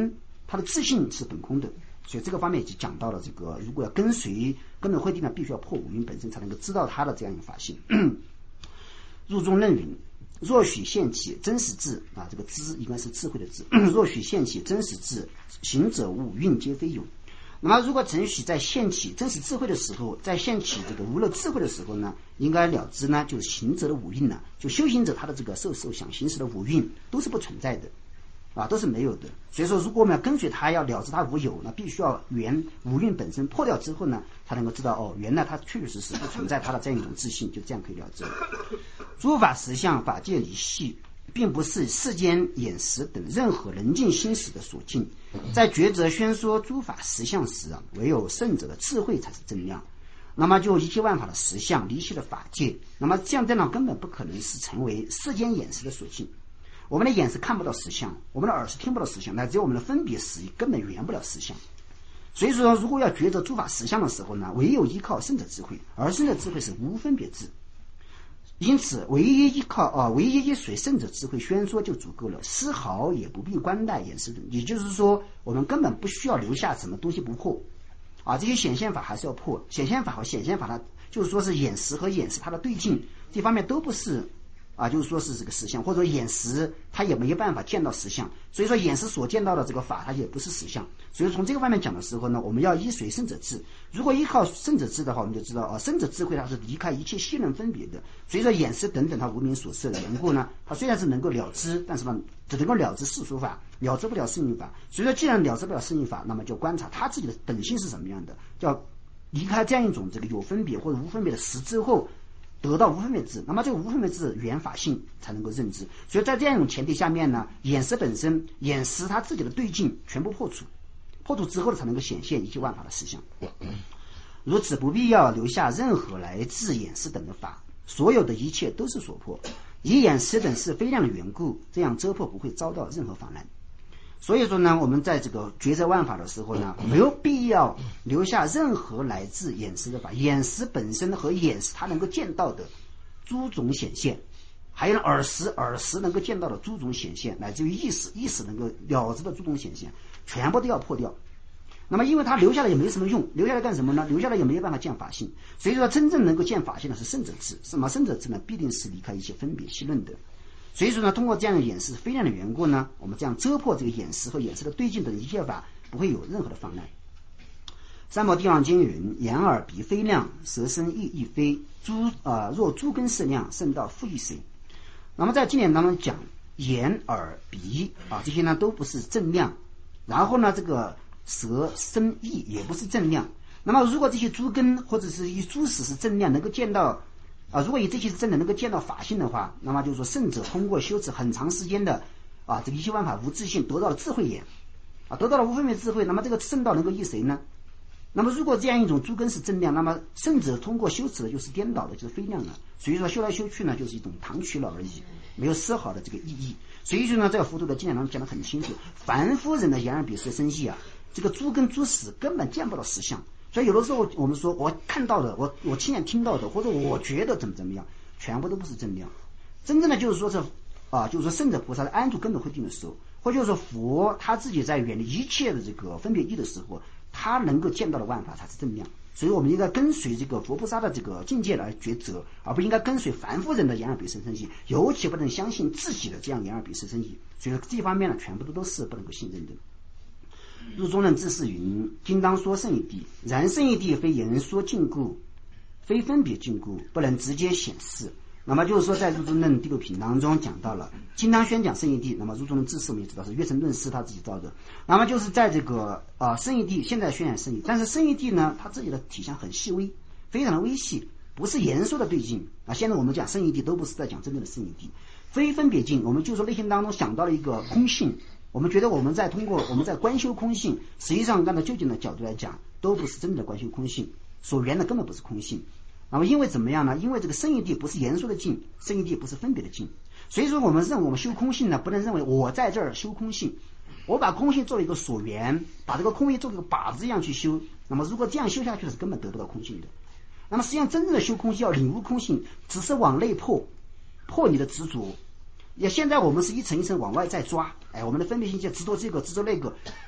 他的自性是本空的。所以这个方面已经讲到了这个，如果要跟随根本慧定呢，必须要破五蕴本身，才能够知道它的这样一个法性。入中论云：若许现起真实智啊，这个知应该是智慧的智。若许现起真实智，行者无蕴皆非有。那么如果承许在现起真实智慧的时候，在现起这个无漏智慧的时候呢，应该了知呢，就是行者的五蕴呢，就修行者他的这个受受想行识的五蕴都是不存在的。啊，都是没有的。所以说，如果我们要跟随他，要了知他无有，那必须要原五蕴本身破掉之后呢，才能够知道哦，原来他确确实实不存在他的这样一种自性，就这样可以了知。诸法实相，法界离系，并不是世间眼识等任何人境心识的所尽。在抉择宣说诸法实相时啊，唯有圣者的智慧才是正量。那么就一切万法的实相，离系的法界，那么这样这样根本不可能是成为世间眼识的所尽。我们的眼是看不到实相，我们的耳是听不到实相，乃至我们的分别识根本圆不了实相。所以说，如果要抉择诸法实相的时候呢，唯有依靠圣者智慧，而圣者智慧是无分别智。因此，唯一依靠啊，唯一依随圣者智慧宣说就足够了，丝毫也不必关待眼识等。也就是说，我们根本不需要留下什么东西不破啊，这些显现法还是要破。显现法和显现法它就是说是眼识和眼识它的对境，这方面都不是。啊，就是说是这个实相，或者说眼识它也没有办法见到实相，所以说眼识所见到的这个法它也不是实相。所以从这个方面讲的时候呢，我们要依随圣者智。如果依靠圣者智的话，我们就知道啊，圣者智慧它是离开一切细能分别的。所以说眼识等等它无名所摄的缘故呢，它虽然是能够了知，但是呢只能够了知世俗法，了知不了圣义法。所以说既然了知不了圣义法，那么就观察他自己的本性是什么样的，叫离开这样一种这个有分别或者无分别的识之后，得到无分别智，那么这个无分别智原法性才能够认知。所以在这样一种前提下面呢，眼识本身眼识它自己的对境全部破除，破除之后才能够显现一切万法的实相。如此不必要留下任何来自眼识等的法，所有的一切都是所破，以眼识等是非量的缘故，这样遮破不会遭到任何妨碍。所以说呢，我们在这个抉择万法的时候呢，没有必要留下任何来自眼识的法。眼识本身和眼识它能够见到的诸种显现，还有耳识耳识能够见到的诸种显现，乃至于意识意识能够了知的诸种显现，全部都要破掉。那么因为它留下来也没什么用，留下来干什么呢？留下来也没有办法见法性。所以说真正能够见法性的是圣者智。什么圣者智呢？必定是离开一切分别细论的。所以说呢，通过这样的眼识非量的缘故呢，我们这样遮破这个眼识和眼识的对境的一切法，不会有任何的妨碍。三摩地王经云：眼耳鼻非量，舌身意亦非。诸啊、呃，若诸根是量，圣道复亦谁？那么在经典当中讲，眼耳鼻啊这些呢都不是正量，然后呢这个舌身意也不是正量。那么如果这些诸根或者是以诸识是正量，能够见到。啊，如果以这些是真的能够见到法性的话，那么就是说圣者通过修持很长时间的啊，这个一切万法无自性，得到了智慧眼啊，得到了无分别智慧。那么这个圣道能够依谁呢？那么如果这样一种诸根是正量，那么圣者通过修持的就是颠倒的，就是非量了。所以说修来修去呢，就是一种唐取了而已，没有丝毫的这个意义。所以说呢，这个佛陀的经典上讲得很清楚，凡夫人的眼耳鼻舌身意啊，这个诸根诸识根本见不到实相。所以有的时候我们说我看到的，我我亲眼听到的，或者我觉得怎么怎么样，全部都不是正量。真正的就是说是啊，就是说圣者菩萨在安住根本慧定的时候，或者说佛他自己在远离一切的这个分别意的时候，他能够见到的万法才是正量。所以我们应该跟随这个佛菩萨的这个境界来抉择，而不应该跟随凡夫人的眼耳鼻舌身意，尤其不能相信自己的这样眼耳鼻舌身意。所以这方面呢，全部都都是不能够信任的。入中论自是云：今当说圣义谛，然圣义谛非言说禁锢，非分别禁锢，不能直接显示。那么就是说，在入中论第六品当中讲到了，今当宣讲圣义谛。那么入中论自是我们也知道是月成论师他自己造的。那么就是在这个啊、呃、圣义谛现在宣讲圣义，但是圣义谛呢，它自己的体相很细微，非常的微细，不是言说的对境啊。现在我们讲圣义谛都不是在讲真正的圣义谛，非分别境，我们就说内心当中想到了一个空性。我们觉得我们在通过我们在观修空性，实际上按照究竟的角度来讲，都不是真正的观修空性，所缘的根本不是空性。那么因为怎么样呢？因为这个圣义谛不是言说的境，圣义谛不是分别的境，所以说我们认为我们修空性呢，不能认为我在这儿修空性，我把空性作为一个所缘，把这个空性作为一个靶子一样去修。那么如果这样修下去是根本得不到空性的。那么实际上真正的修空性要领悟空性，只是往内破，破你的执着。也现在我们是一层一层往外再抓，哎，我们的分别心就执着这个执着那个，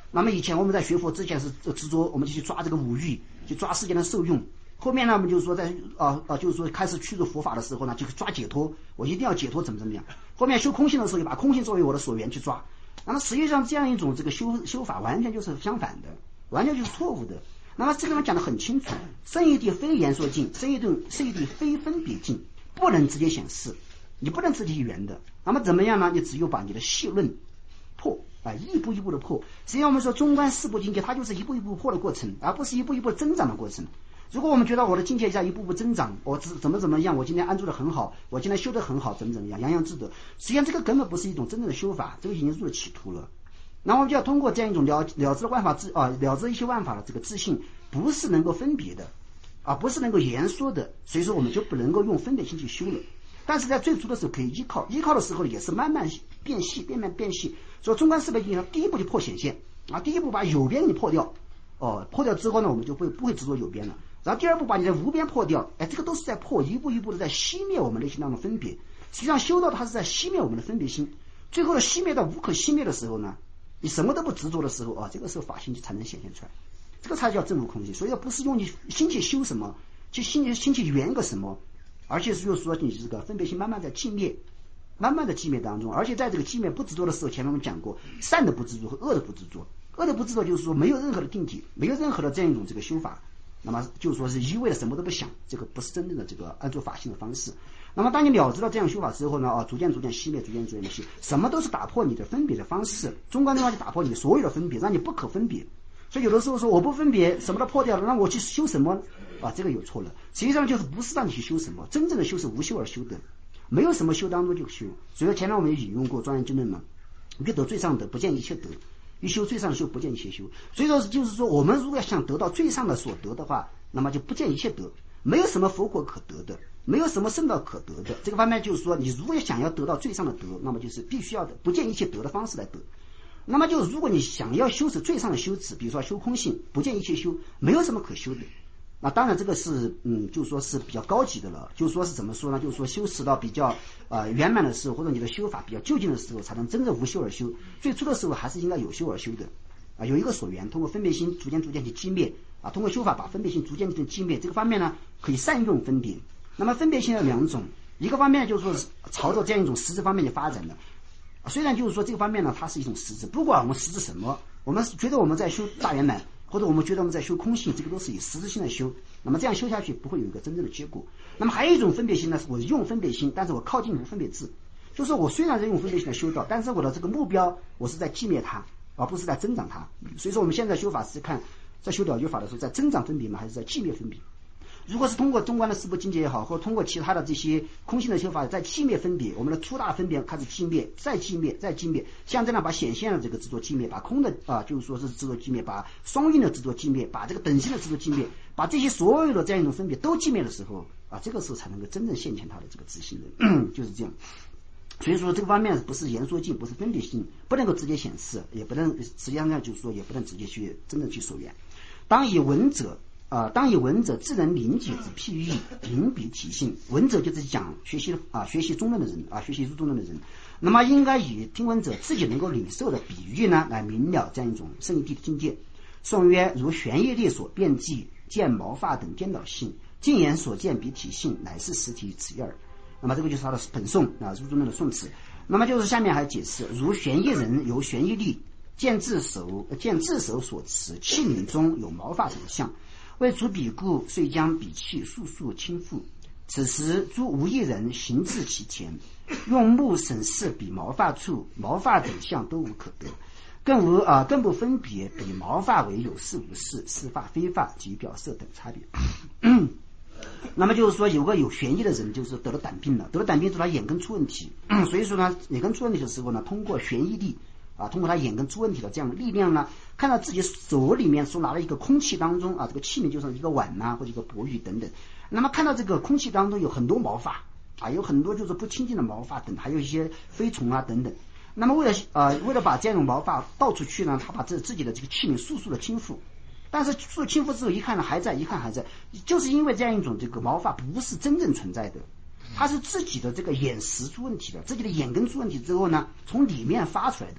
那么以前我们在学佛之前是执着，我们就去抓这个五欲，去抓世间的受用。后面呢，我们就是说在啊啊，就是说开始去入佛法的时候呢，就抓解脱，我一定要解脱，怎么怎么样。后面修空性的时候，就把空性作为我的所缘去抓。那么实际上这样一种这个修修法，完全就是相反的，完全就是错误的。那么这个地方讲得很清楚，生一地非言说尽，生一地生一地非分别尽，不能直接显示，你不能直接圆的。那么怎么样呢？你只有把你的细论破啊，一步一步的破。实际上我们说中观四部境界，它就是一步一步破的过程，而不是一步一步增长的过程。如果我们觉得我的境界在一步步增长，我怎么怎么样，我今天安住的很好，我今天修得很好，怎么怎么样，洋洋自得，实际上这个根本不是一种真正的修法，这个已经入了歧途了。那我们就要通过这样一种了了知的万法自啊，了知一切万法的这个自信，不是能够分别的啊，不是能够言说的，所以说我们就不能够用分别心去修了。但是在最初的时候可以依靠，依靠的时候也是慢慢变细，变慢变细。所以中观四倍境第一步就破显现啊，第一步把有边给你破掉，哦，破掉之后呢，我们就会不会执着有边了。然后第二步把你的无边破掉，哎，这个都是在破，一步一步的在熄灭我们内心当中分别。实际上修道它是在熄灭我们的分别心，最后的熄灭到无可熄灭的时候呢，你什么都不执着的时候啊，这个时候法性就才能显现出来，这个才叫正悟空性。所以不是用你心去修什么，去心心去圆个什么，而且是就是说你这个分别心慢慢在寂灭，慢慢的寂灭当中，而且在这个寂灭不执着的时候，前面我们讲过，善的不执着和恶的不执着，恶的不执着就是说没有任何的定体，没有任何的这样一种这个修法。那么就是说是一味的什么都不想，这个不是真正的这个按住法性的方式。那么当你了知到这样修法之后呢，啊，逐渐逐渐熄灭，逐渐逐渐的熄，什么都是打破你的分别的方式。中观的话就打破你所有的分别，让你不可分别。所以有的时候说我不分别，什么都破掉了，那我去修什么啊？这个有错了。实际上就是不是让你去修什么，真正的修是无修而修的，没有什么修当中就修。所以前面我们也引用过庄严经论嘛，欲得最上德，不见一切德。欲修最上修，不见一切修。所以说就是说我们如果要想得到最上的所得的话，那么就不见一切得，没有什么佛果可得的，没有什么圣道可得的。这个方面就是说你如果想要得到最上的德，那么就是必须要的不见一切得的方式来得。那么就如果你想要修持最上的修持，比如说修空性，不见一切修，没有什么可修的。那当然这个是嗯，就是说是比较高级的了，就是说是怎么说呢，就是说修持到比较呃圆满的时候，或者你的修法比较就近的时候，才能真正无修而修。最初的时候还是应该有修而修的啊，有一个所缘，通过分别心逐渐逐渐去击灭啊，通过修法把分别心逐渐去击灭。这个方面呢，可以善用分别。那么分别心有两种，一个方面就是说是朝着这样一种实质方面去发展的。虽然就是说这个方面呢，它是一种实质，不管我们实质什么，我们觉得我们在修大圆满，或者我们觉得我们在修空性，这个都是以实质性的修。那么这样修下去不会有一个真正的结果。那么还有一种分别心呢，是我用分别心，但是我靠近无分别智，就是我虽然是用分别心来修道，但是我的这个目标我是在寂灭它，而不是在增长它。所以说我们现在修法是看在修了觉法的时候，在增长分别吗，还是在寂灭分别？如果是通过中观的四部境界也好，或者通过其他的这些空性的修法，在寂灭分别，我们的粗大分别开始寂灭，再寂灭，再寂灭，像这样把显现的这个执着寂灭，把空的啊，就是说是执着寂灭，把双运的执着寂灭，把这个等性的执着寂灭，把这些所有的这样一种分别都寂灭的时候啊，这个时候才能够真正现前它的这个自信的，就是这样。所以说这个方面不是言说尽，不是分别性，不能够直接显示，也不能实际上就是说也不能直接去真正去所缘。当以闻者啊、呃，当以闻者自能理解之譬喻，评比体性。闻者就是讲学习啊，学习中论的人啊，学习入中论的人，那么应该以听闻者自己能够领受的比喻呢，来明了这样一种圣义谛的境界。宋曰：如玄业力所辩记，见毛发等颠倒性，近眼所见彼体性，乃是实体此一耳。那么这个就是他的本颂啊，入中论的颂词。那么就是下面还解释：如玄业人由玄业力见自手，见自手所持器皿中有毛发等相。为除彼故，遂将彼器速速倾覆。此时诸无一人行至其前，用目审视彼毛发处，毛发等相都无可得，更无啊、呃、更不分别彼毛发为有事无事，是发非发及表色等差别。那么就是说有个有玄义的人就是得了胆病了，得了胆病之后他眼根出问题，所以说呢眼根出问题的时候呢，通过玄义力啊，通过他眼根出问题的这样的力量呢，看到自己手里面手拿了一个空气当中啊，这个器皿就是一个碗呐、啊，或者一个钵盂等等。那么看到这个空气当中有很多毛发啊，有很多就是不清净的毛发等，还有一些飞虫啊等等。那么为了呃为了把这种毛发倒出去呢，他把这自己的这个器皿速速的倾覆。但是速倾覆之后一看呢还在，一看还在，就是因为这样一种这个毛发不是真正存在的。它是自己的这个眼识出问题的，自己的眼根出问题之后呢，从里面发出来的。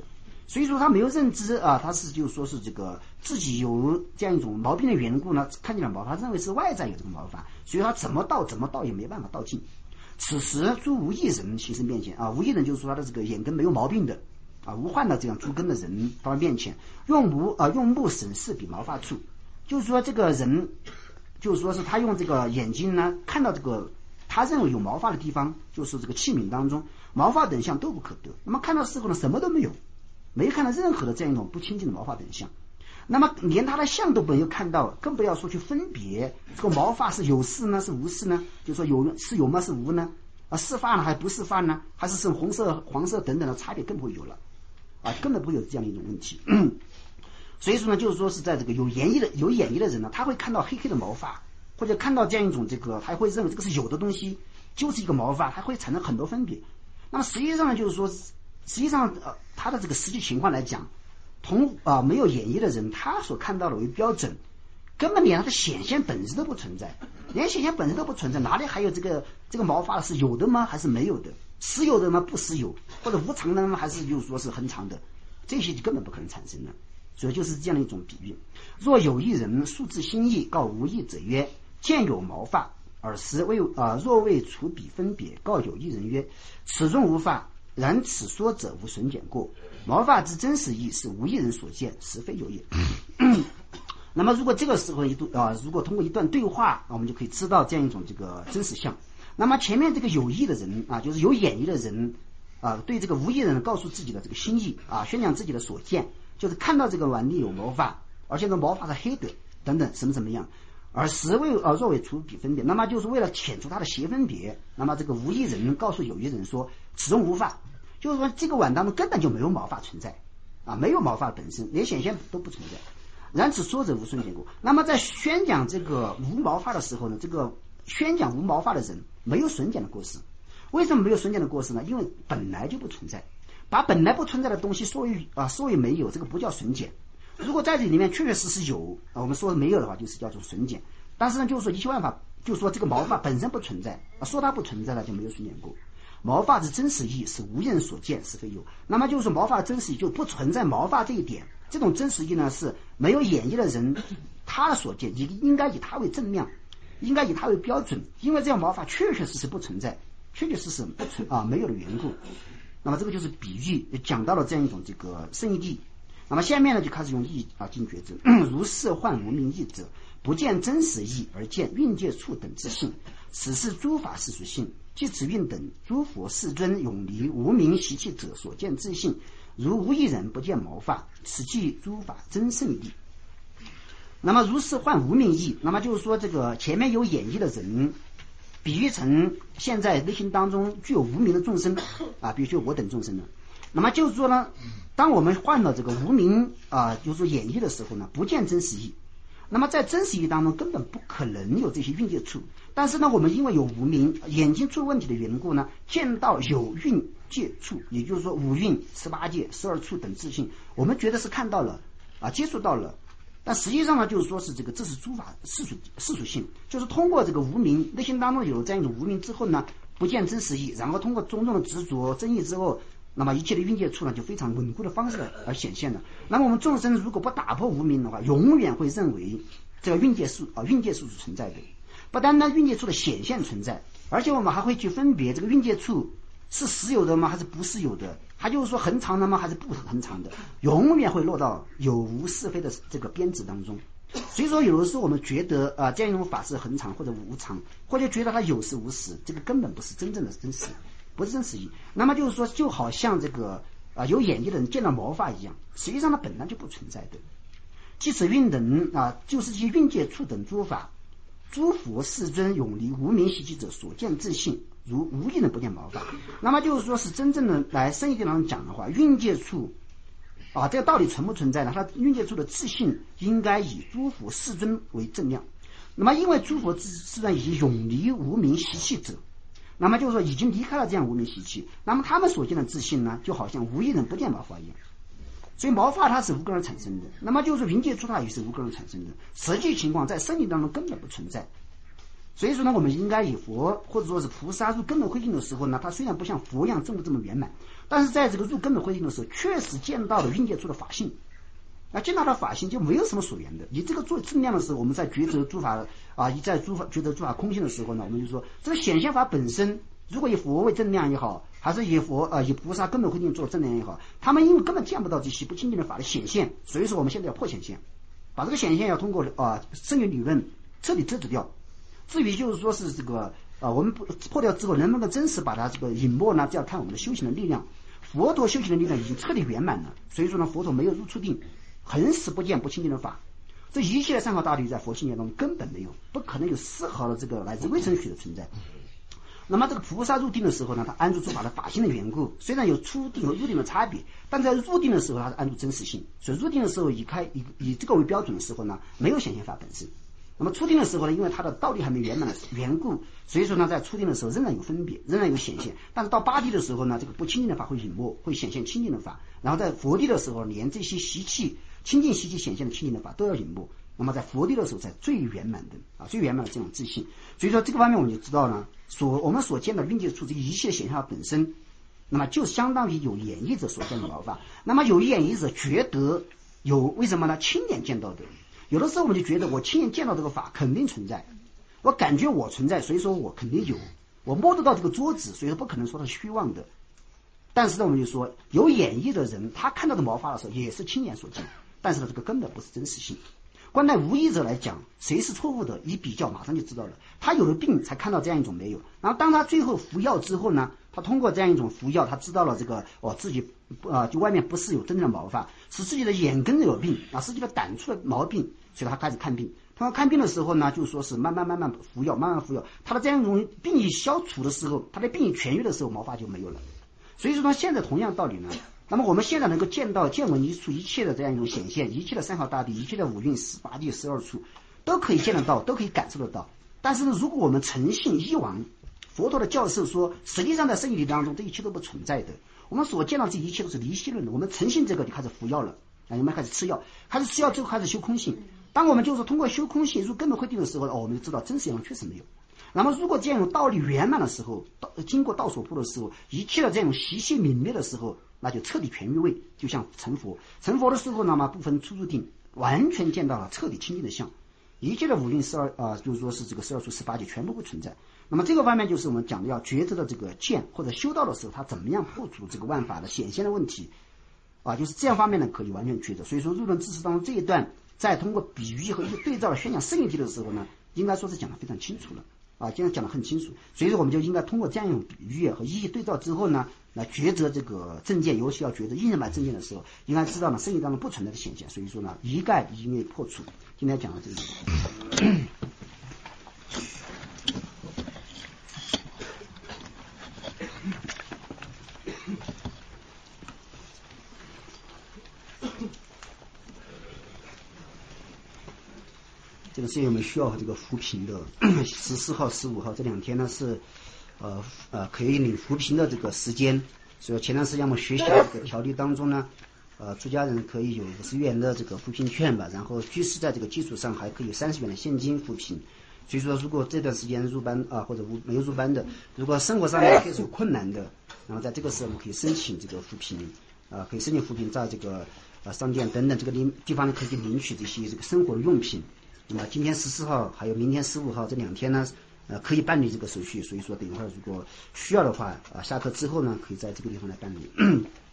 所以说他没有认知啊，他是就是说是这个自己有这样一种毛病的缘故呢，看见了毛发，他认为是外在有这个毛发，所以他怎么倒怎么倒也没办法倒尽。此时诸无一人其实面前啊，无一人就是说他的这个眼根没有毛病的啊，无患的这样诸根的人到面前，用目啊用目审视彼毛发处，就是说这个人就是说是他用这个眼睛呢看到这个他认为有毛发的地方，就是这个器皿当中毛发等相都不可得，那么看到时候呢什么都没有，没有看到任何的这样一种不清净的毛发等相，那么连他的相都没有看到，更不要说去分别这个毛发是有事呢是无事呢，就是说有是有吗是无呢，啊是发呢还不是发呢，还是是红色黄色等等的差别更不会有了啊，根本不会有这样的一种问题。所以说呢，就是说是在这个有眼力的有眼力的人呢，他会看到黑黑的毛发，或者看到这样一种这个，还会认为这个是有的东西，就是一个毛发，还会产生很多分别。那么实际上呢，就是说，实际上呃，他的这个实际情况来讲，同啊、呃、没有眼力的人，他所看到的为标准，根本连他的显现本质都不存在，连显现本质都不存在，哪里还有这个这个毛发是有的吗？还是没有的？实有的吗？不实有，或者无常的吗？还是就是说是恒常的？这些就根本不可能产生的。所以就是这样的一种比喻。若有一人素自心意，告无意者曰：见有毛发，尔时未啊、呃，若未除彼分别，告有一人曰：此中无发，然此说者无损减过。毛发之真实意是无一人所见，实非有也。那么如果这个时候一度啊，如果通过一段对话，我们就可以知道这样一种这个真实相。那么前面这个有意的人啊，就是有眼力的人啊，对这个无意人告诉自己的这个心意啊，宣讲自己的所见。就是看到这个碗里有毛发，而且这毛发是黑的等等什么什么样，而实为呃若为除彼分别，那么就是为了遣除他的邪分别，那么这个无一人告诉有一人说此中无发，就是说这个碗当中根本就没有毛发存在啊，没有毛发本身，连显现都不存在。然此说者无损减过。那么在宣讲这个无毛发的时候呢，这个宣讲无毛发的人没有损减的过失。为什么没有损减的过失呢？因为本来就不存在。把本来不存在的东西说为啊说为没有，这个不叫损减。如果在这里面确确实实有啊，我们说没有的话，就是叫做损减。但是呢，就是说一切万法，就是说这个毛发本身不存在啊，说它不存在了就没有损减过。毛发之真实意是无人所见，是非有。那么就是说毛发的真实意就不存在毛发这一点，这种真实意呢是没有眼力的人他的所见，也应该以它为正量，应该以它为标准，因为这样毛发确确实实不存在，确确实实不存啊没有的缘故。那么这个就是比喻，讲到了这样一种这个圣义谛。那么下面呢就开始用义啊尽觉知，如是幻无明义者，不见真实义而见蕴界处等之性，此是诸法世俗性。即此蕴等诸佛世尊永离无明习气者所见自性，如无一人不见毛发，此即诸法真圣义。那么如是幻无明义，那么就是说这个前面有演绎的人。比喻成现在内心当中具有无明的众生啊，比如说我等众生呢，那么就是说呢，当我们换了这个无明啊，就是说演绎的时候呢，不见真实义。那么在真实义当中根本不可能有这些蕴界处，但是呢，我们因为有无明，眼睛出问题的缘故呢，见到有蕴界处，也就是说五蕴、十八界、十二处等自性，我们觉得是看到了啊，接触到了。但实际上呢，就是说是这个，这是诸法世俗世俗性，就是通过这个无明，内心当中有了这样一种无明之后呢，不见真实义，然后通过种种的执着争议之后，那么一切的蕴界处呢，就非常稳固的方式而显现了。那么我们众生如果不打破无明的话，永远会认为这个蕴界处啊，蕴界处是存在的。不单单蕴界处的显现存在，而且我们还会去分别这个蕴界处是实有的吗，还是不是有的？它就是说恒常的吗，还是不恒常的？永远会落到有无是非的这个边值当中。所以说，有的时候我们觉得啊、呃，这样一种法是恒常或者无常，或者觉得它有时无时，这个根本不是真正的真实，不是真实意。那么就是说，就好像这个啊、呃、有眼睛的人见到毛发一样，实际上它本来就不存在的。即此蕴等啊，就是这些蕴界处等诸法，诸佛世尊永离无明习气者所见自性。如无一人不见毛发，那么就是说是真正的来圣义谛当中讲的话，蕴界处啊，这个到底存不存在呢？它蕴界处的自性应该以诸佛世尊为正量。那么因为诸佛世尊已经永离无明习气者，那么就是说已经离开了这样无明习气，那么他们所见的自性呢，就好像无一人不见毛发一样。所以毛发它是无根而产生的，那么就是说蕴界处它也是无根而产生的。实际情况在圣义当中根本不存在。 所以说呢，我们应该以佛或者说是菩萨入根本慧定的时候呢，他虽然不像佛一样证得这么圆满，但是在这个入根本慧定的时候，确实见到了蕴界处的法性。那见到的法性就没有什么所缘的。你这个做正量的时候，我们在抉择诸法啊，一在诸法抉择诸法空性的时候呢，我们就说这个显现法本身，如果以佛为正量也好，还是以佛啊以菩萨根本慧定做正量也好，他们因为根本见不到这些不清净的法的显现，所以说我们现在要破显现，把这个显现要通过啊圣言理论彻底遮止掉。至于就是说是这个啊，我们破掉之后能不能真实把它这个隐没呢？这要看我们的修行的力量。佛陀修行的力量已经彻底圆满了，所以说呢，佛陀没有入处定，恒时不见不清净的法。这一切的三好大理在佛性眼中根本没有，不可能有丝毫的这个来自未成许的存在。那么这个菩萨入定的时候呢，他安住诸法的法性的缘故，虽然有出定和入定的差别，但在入定的时候他是安住真实性。所以入定的时候以开以以这个为标准的时候呢，没有显现法本身。那么出定的时候呢，因为它的道理还没圆满的缘故，所以说呢，在出定的时候仍然有分别，仍然有显现。但是到八地的时候呢，这个不清净的法会隐没，会显现清净的法。然后在佛地的时候，连这些习气、清净习气显现的清净的法都要隐没。那么在佛地的时候，才最圆满的啊，最圆满的这种自信。所以说这个方面我们就知道呢，所我们所见的蕴界处这个一切显现法本身，那么就相当于有演绎者所见的毛法。那么有演绎者觉得有为什么呢？亲眼见到的。有的时候我们就觉得我亲眼见到这个法肯定存在，我感觉我存在，所以说我肯定有，我摸得到这个桌子，所以说不可能说它是虚妄的。但是呢，我们就说有演绎的人，他看到的毛法的时候也是亲眼所见，但是呢，这个根本不是真实性。观待无意者来讲，谁是错误的，一比较马上就知道了。他有了病才看到这样一种没有，然后当他最后服药之后呢，他通过这样一种服药，他知道了这个哦自己啊、呃、就外面不是有真正的毛发，是自己的眼根有病啊，是自己的胆出了毛病，所以他开始看病。通过看病的时候呢，就说是慢慢慢慢服药，慢慢服药，他的这样一种病已消除的时候，他的病已痊愈的时候，毛发就没有了。所以说呢，现在同样道理呢。那么我们现在能够见到见闻一处一切的这样一种显现，一切的三好大地，一切的五蕴十八地十二处都可以见得到，都可以感受得到。但是呢，如果我们诚信依往佛陀的教授说，实际上在圣义理当中这一切都不存在的，我们所见到这一切都是离析论的，我们诚信这个就开始服药了啊，我们开始吃药，开始吃药之后开始修空性。当我们就是通过修空性入根本慧定的时候，哦，我们就知道真实样确实没有。那么如果这样有道理圆满的时候，经过道所破的时候，一切的这种习性泯灭的时候，那就彻底痊愈位，就像成佛。成佛的时候呢嘛，部分出入定，完全见到了彻底清净的相，一切的五蕴十二啊，就是说是这个十二处十八界全部不存在。那么这个方面就是我们讲的要抉择的这个见或者修道的时候，他怎么样破除这个万法的显现的问题啊，就是这样方面呢可以完全抉择。所以说入论知识当中这一段，在通过比喻和一个对照宣讲圣义体的时候呢，应该说是讲得非常清楚了。啊，今天讲得很清楚，所以说我们就应该通过这样一种比喻和一一对照之后呢，来抉择这个正见，尤其要抉择因人买正见的时候，应该知道呢，圣义当中不存在的显现，所以说呢，一概一律破除。今天讲到这里。这个是我们需要这个扶贫的，十四号、十五号这两天呢是，呃呃可以领扶贫的这个时间。所以前段时间我们学习的这个条例当中呢，呃出家人可以有五十元的这个扶贫券吧，然后居士在这个基础上还可以有三十元的现金扶贫。所以说，如果这段时间入班啊或者没有入班的，如果生活上面确实有困难的，然后在这个时候我们可以申请这个扶贫，啊可以申请扶贫，在这个呃商店等等这个领地方呢可以领取这些这个生活的用品。那么今天十四号还有明天十五号这两天呢，呃，可以办理这个手续。所以说，等一会儿如果需要的话，啊，下课之后呢，可以在这个地方来办理。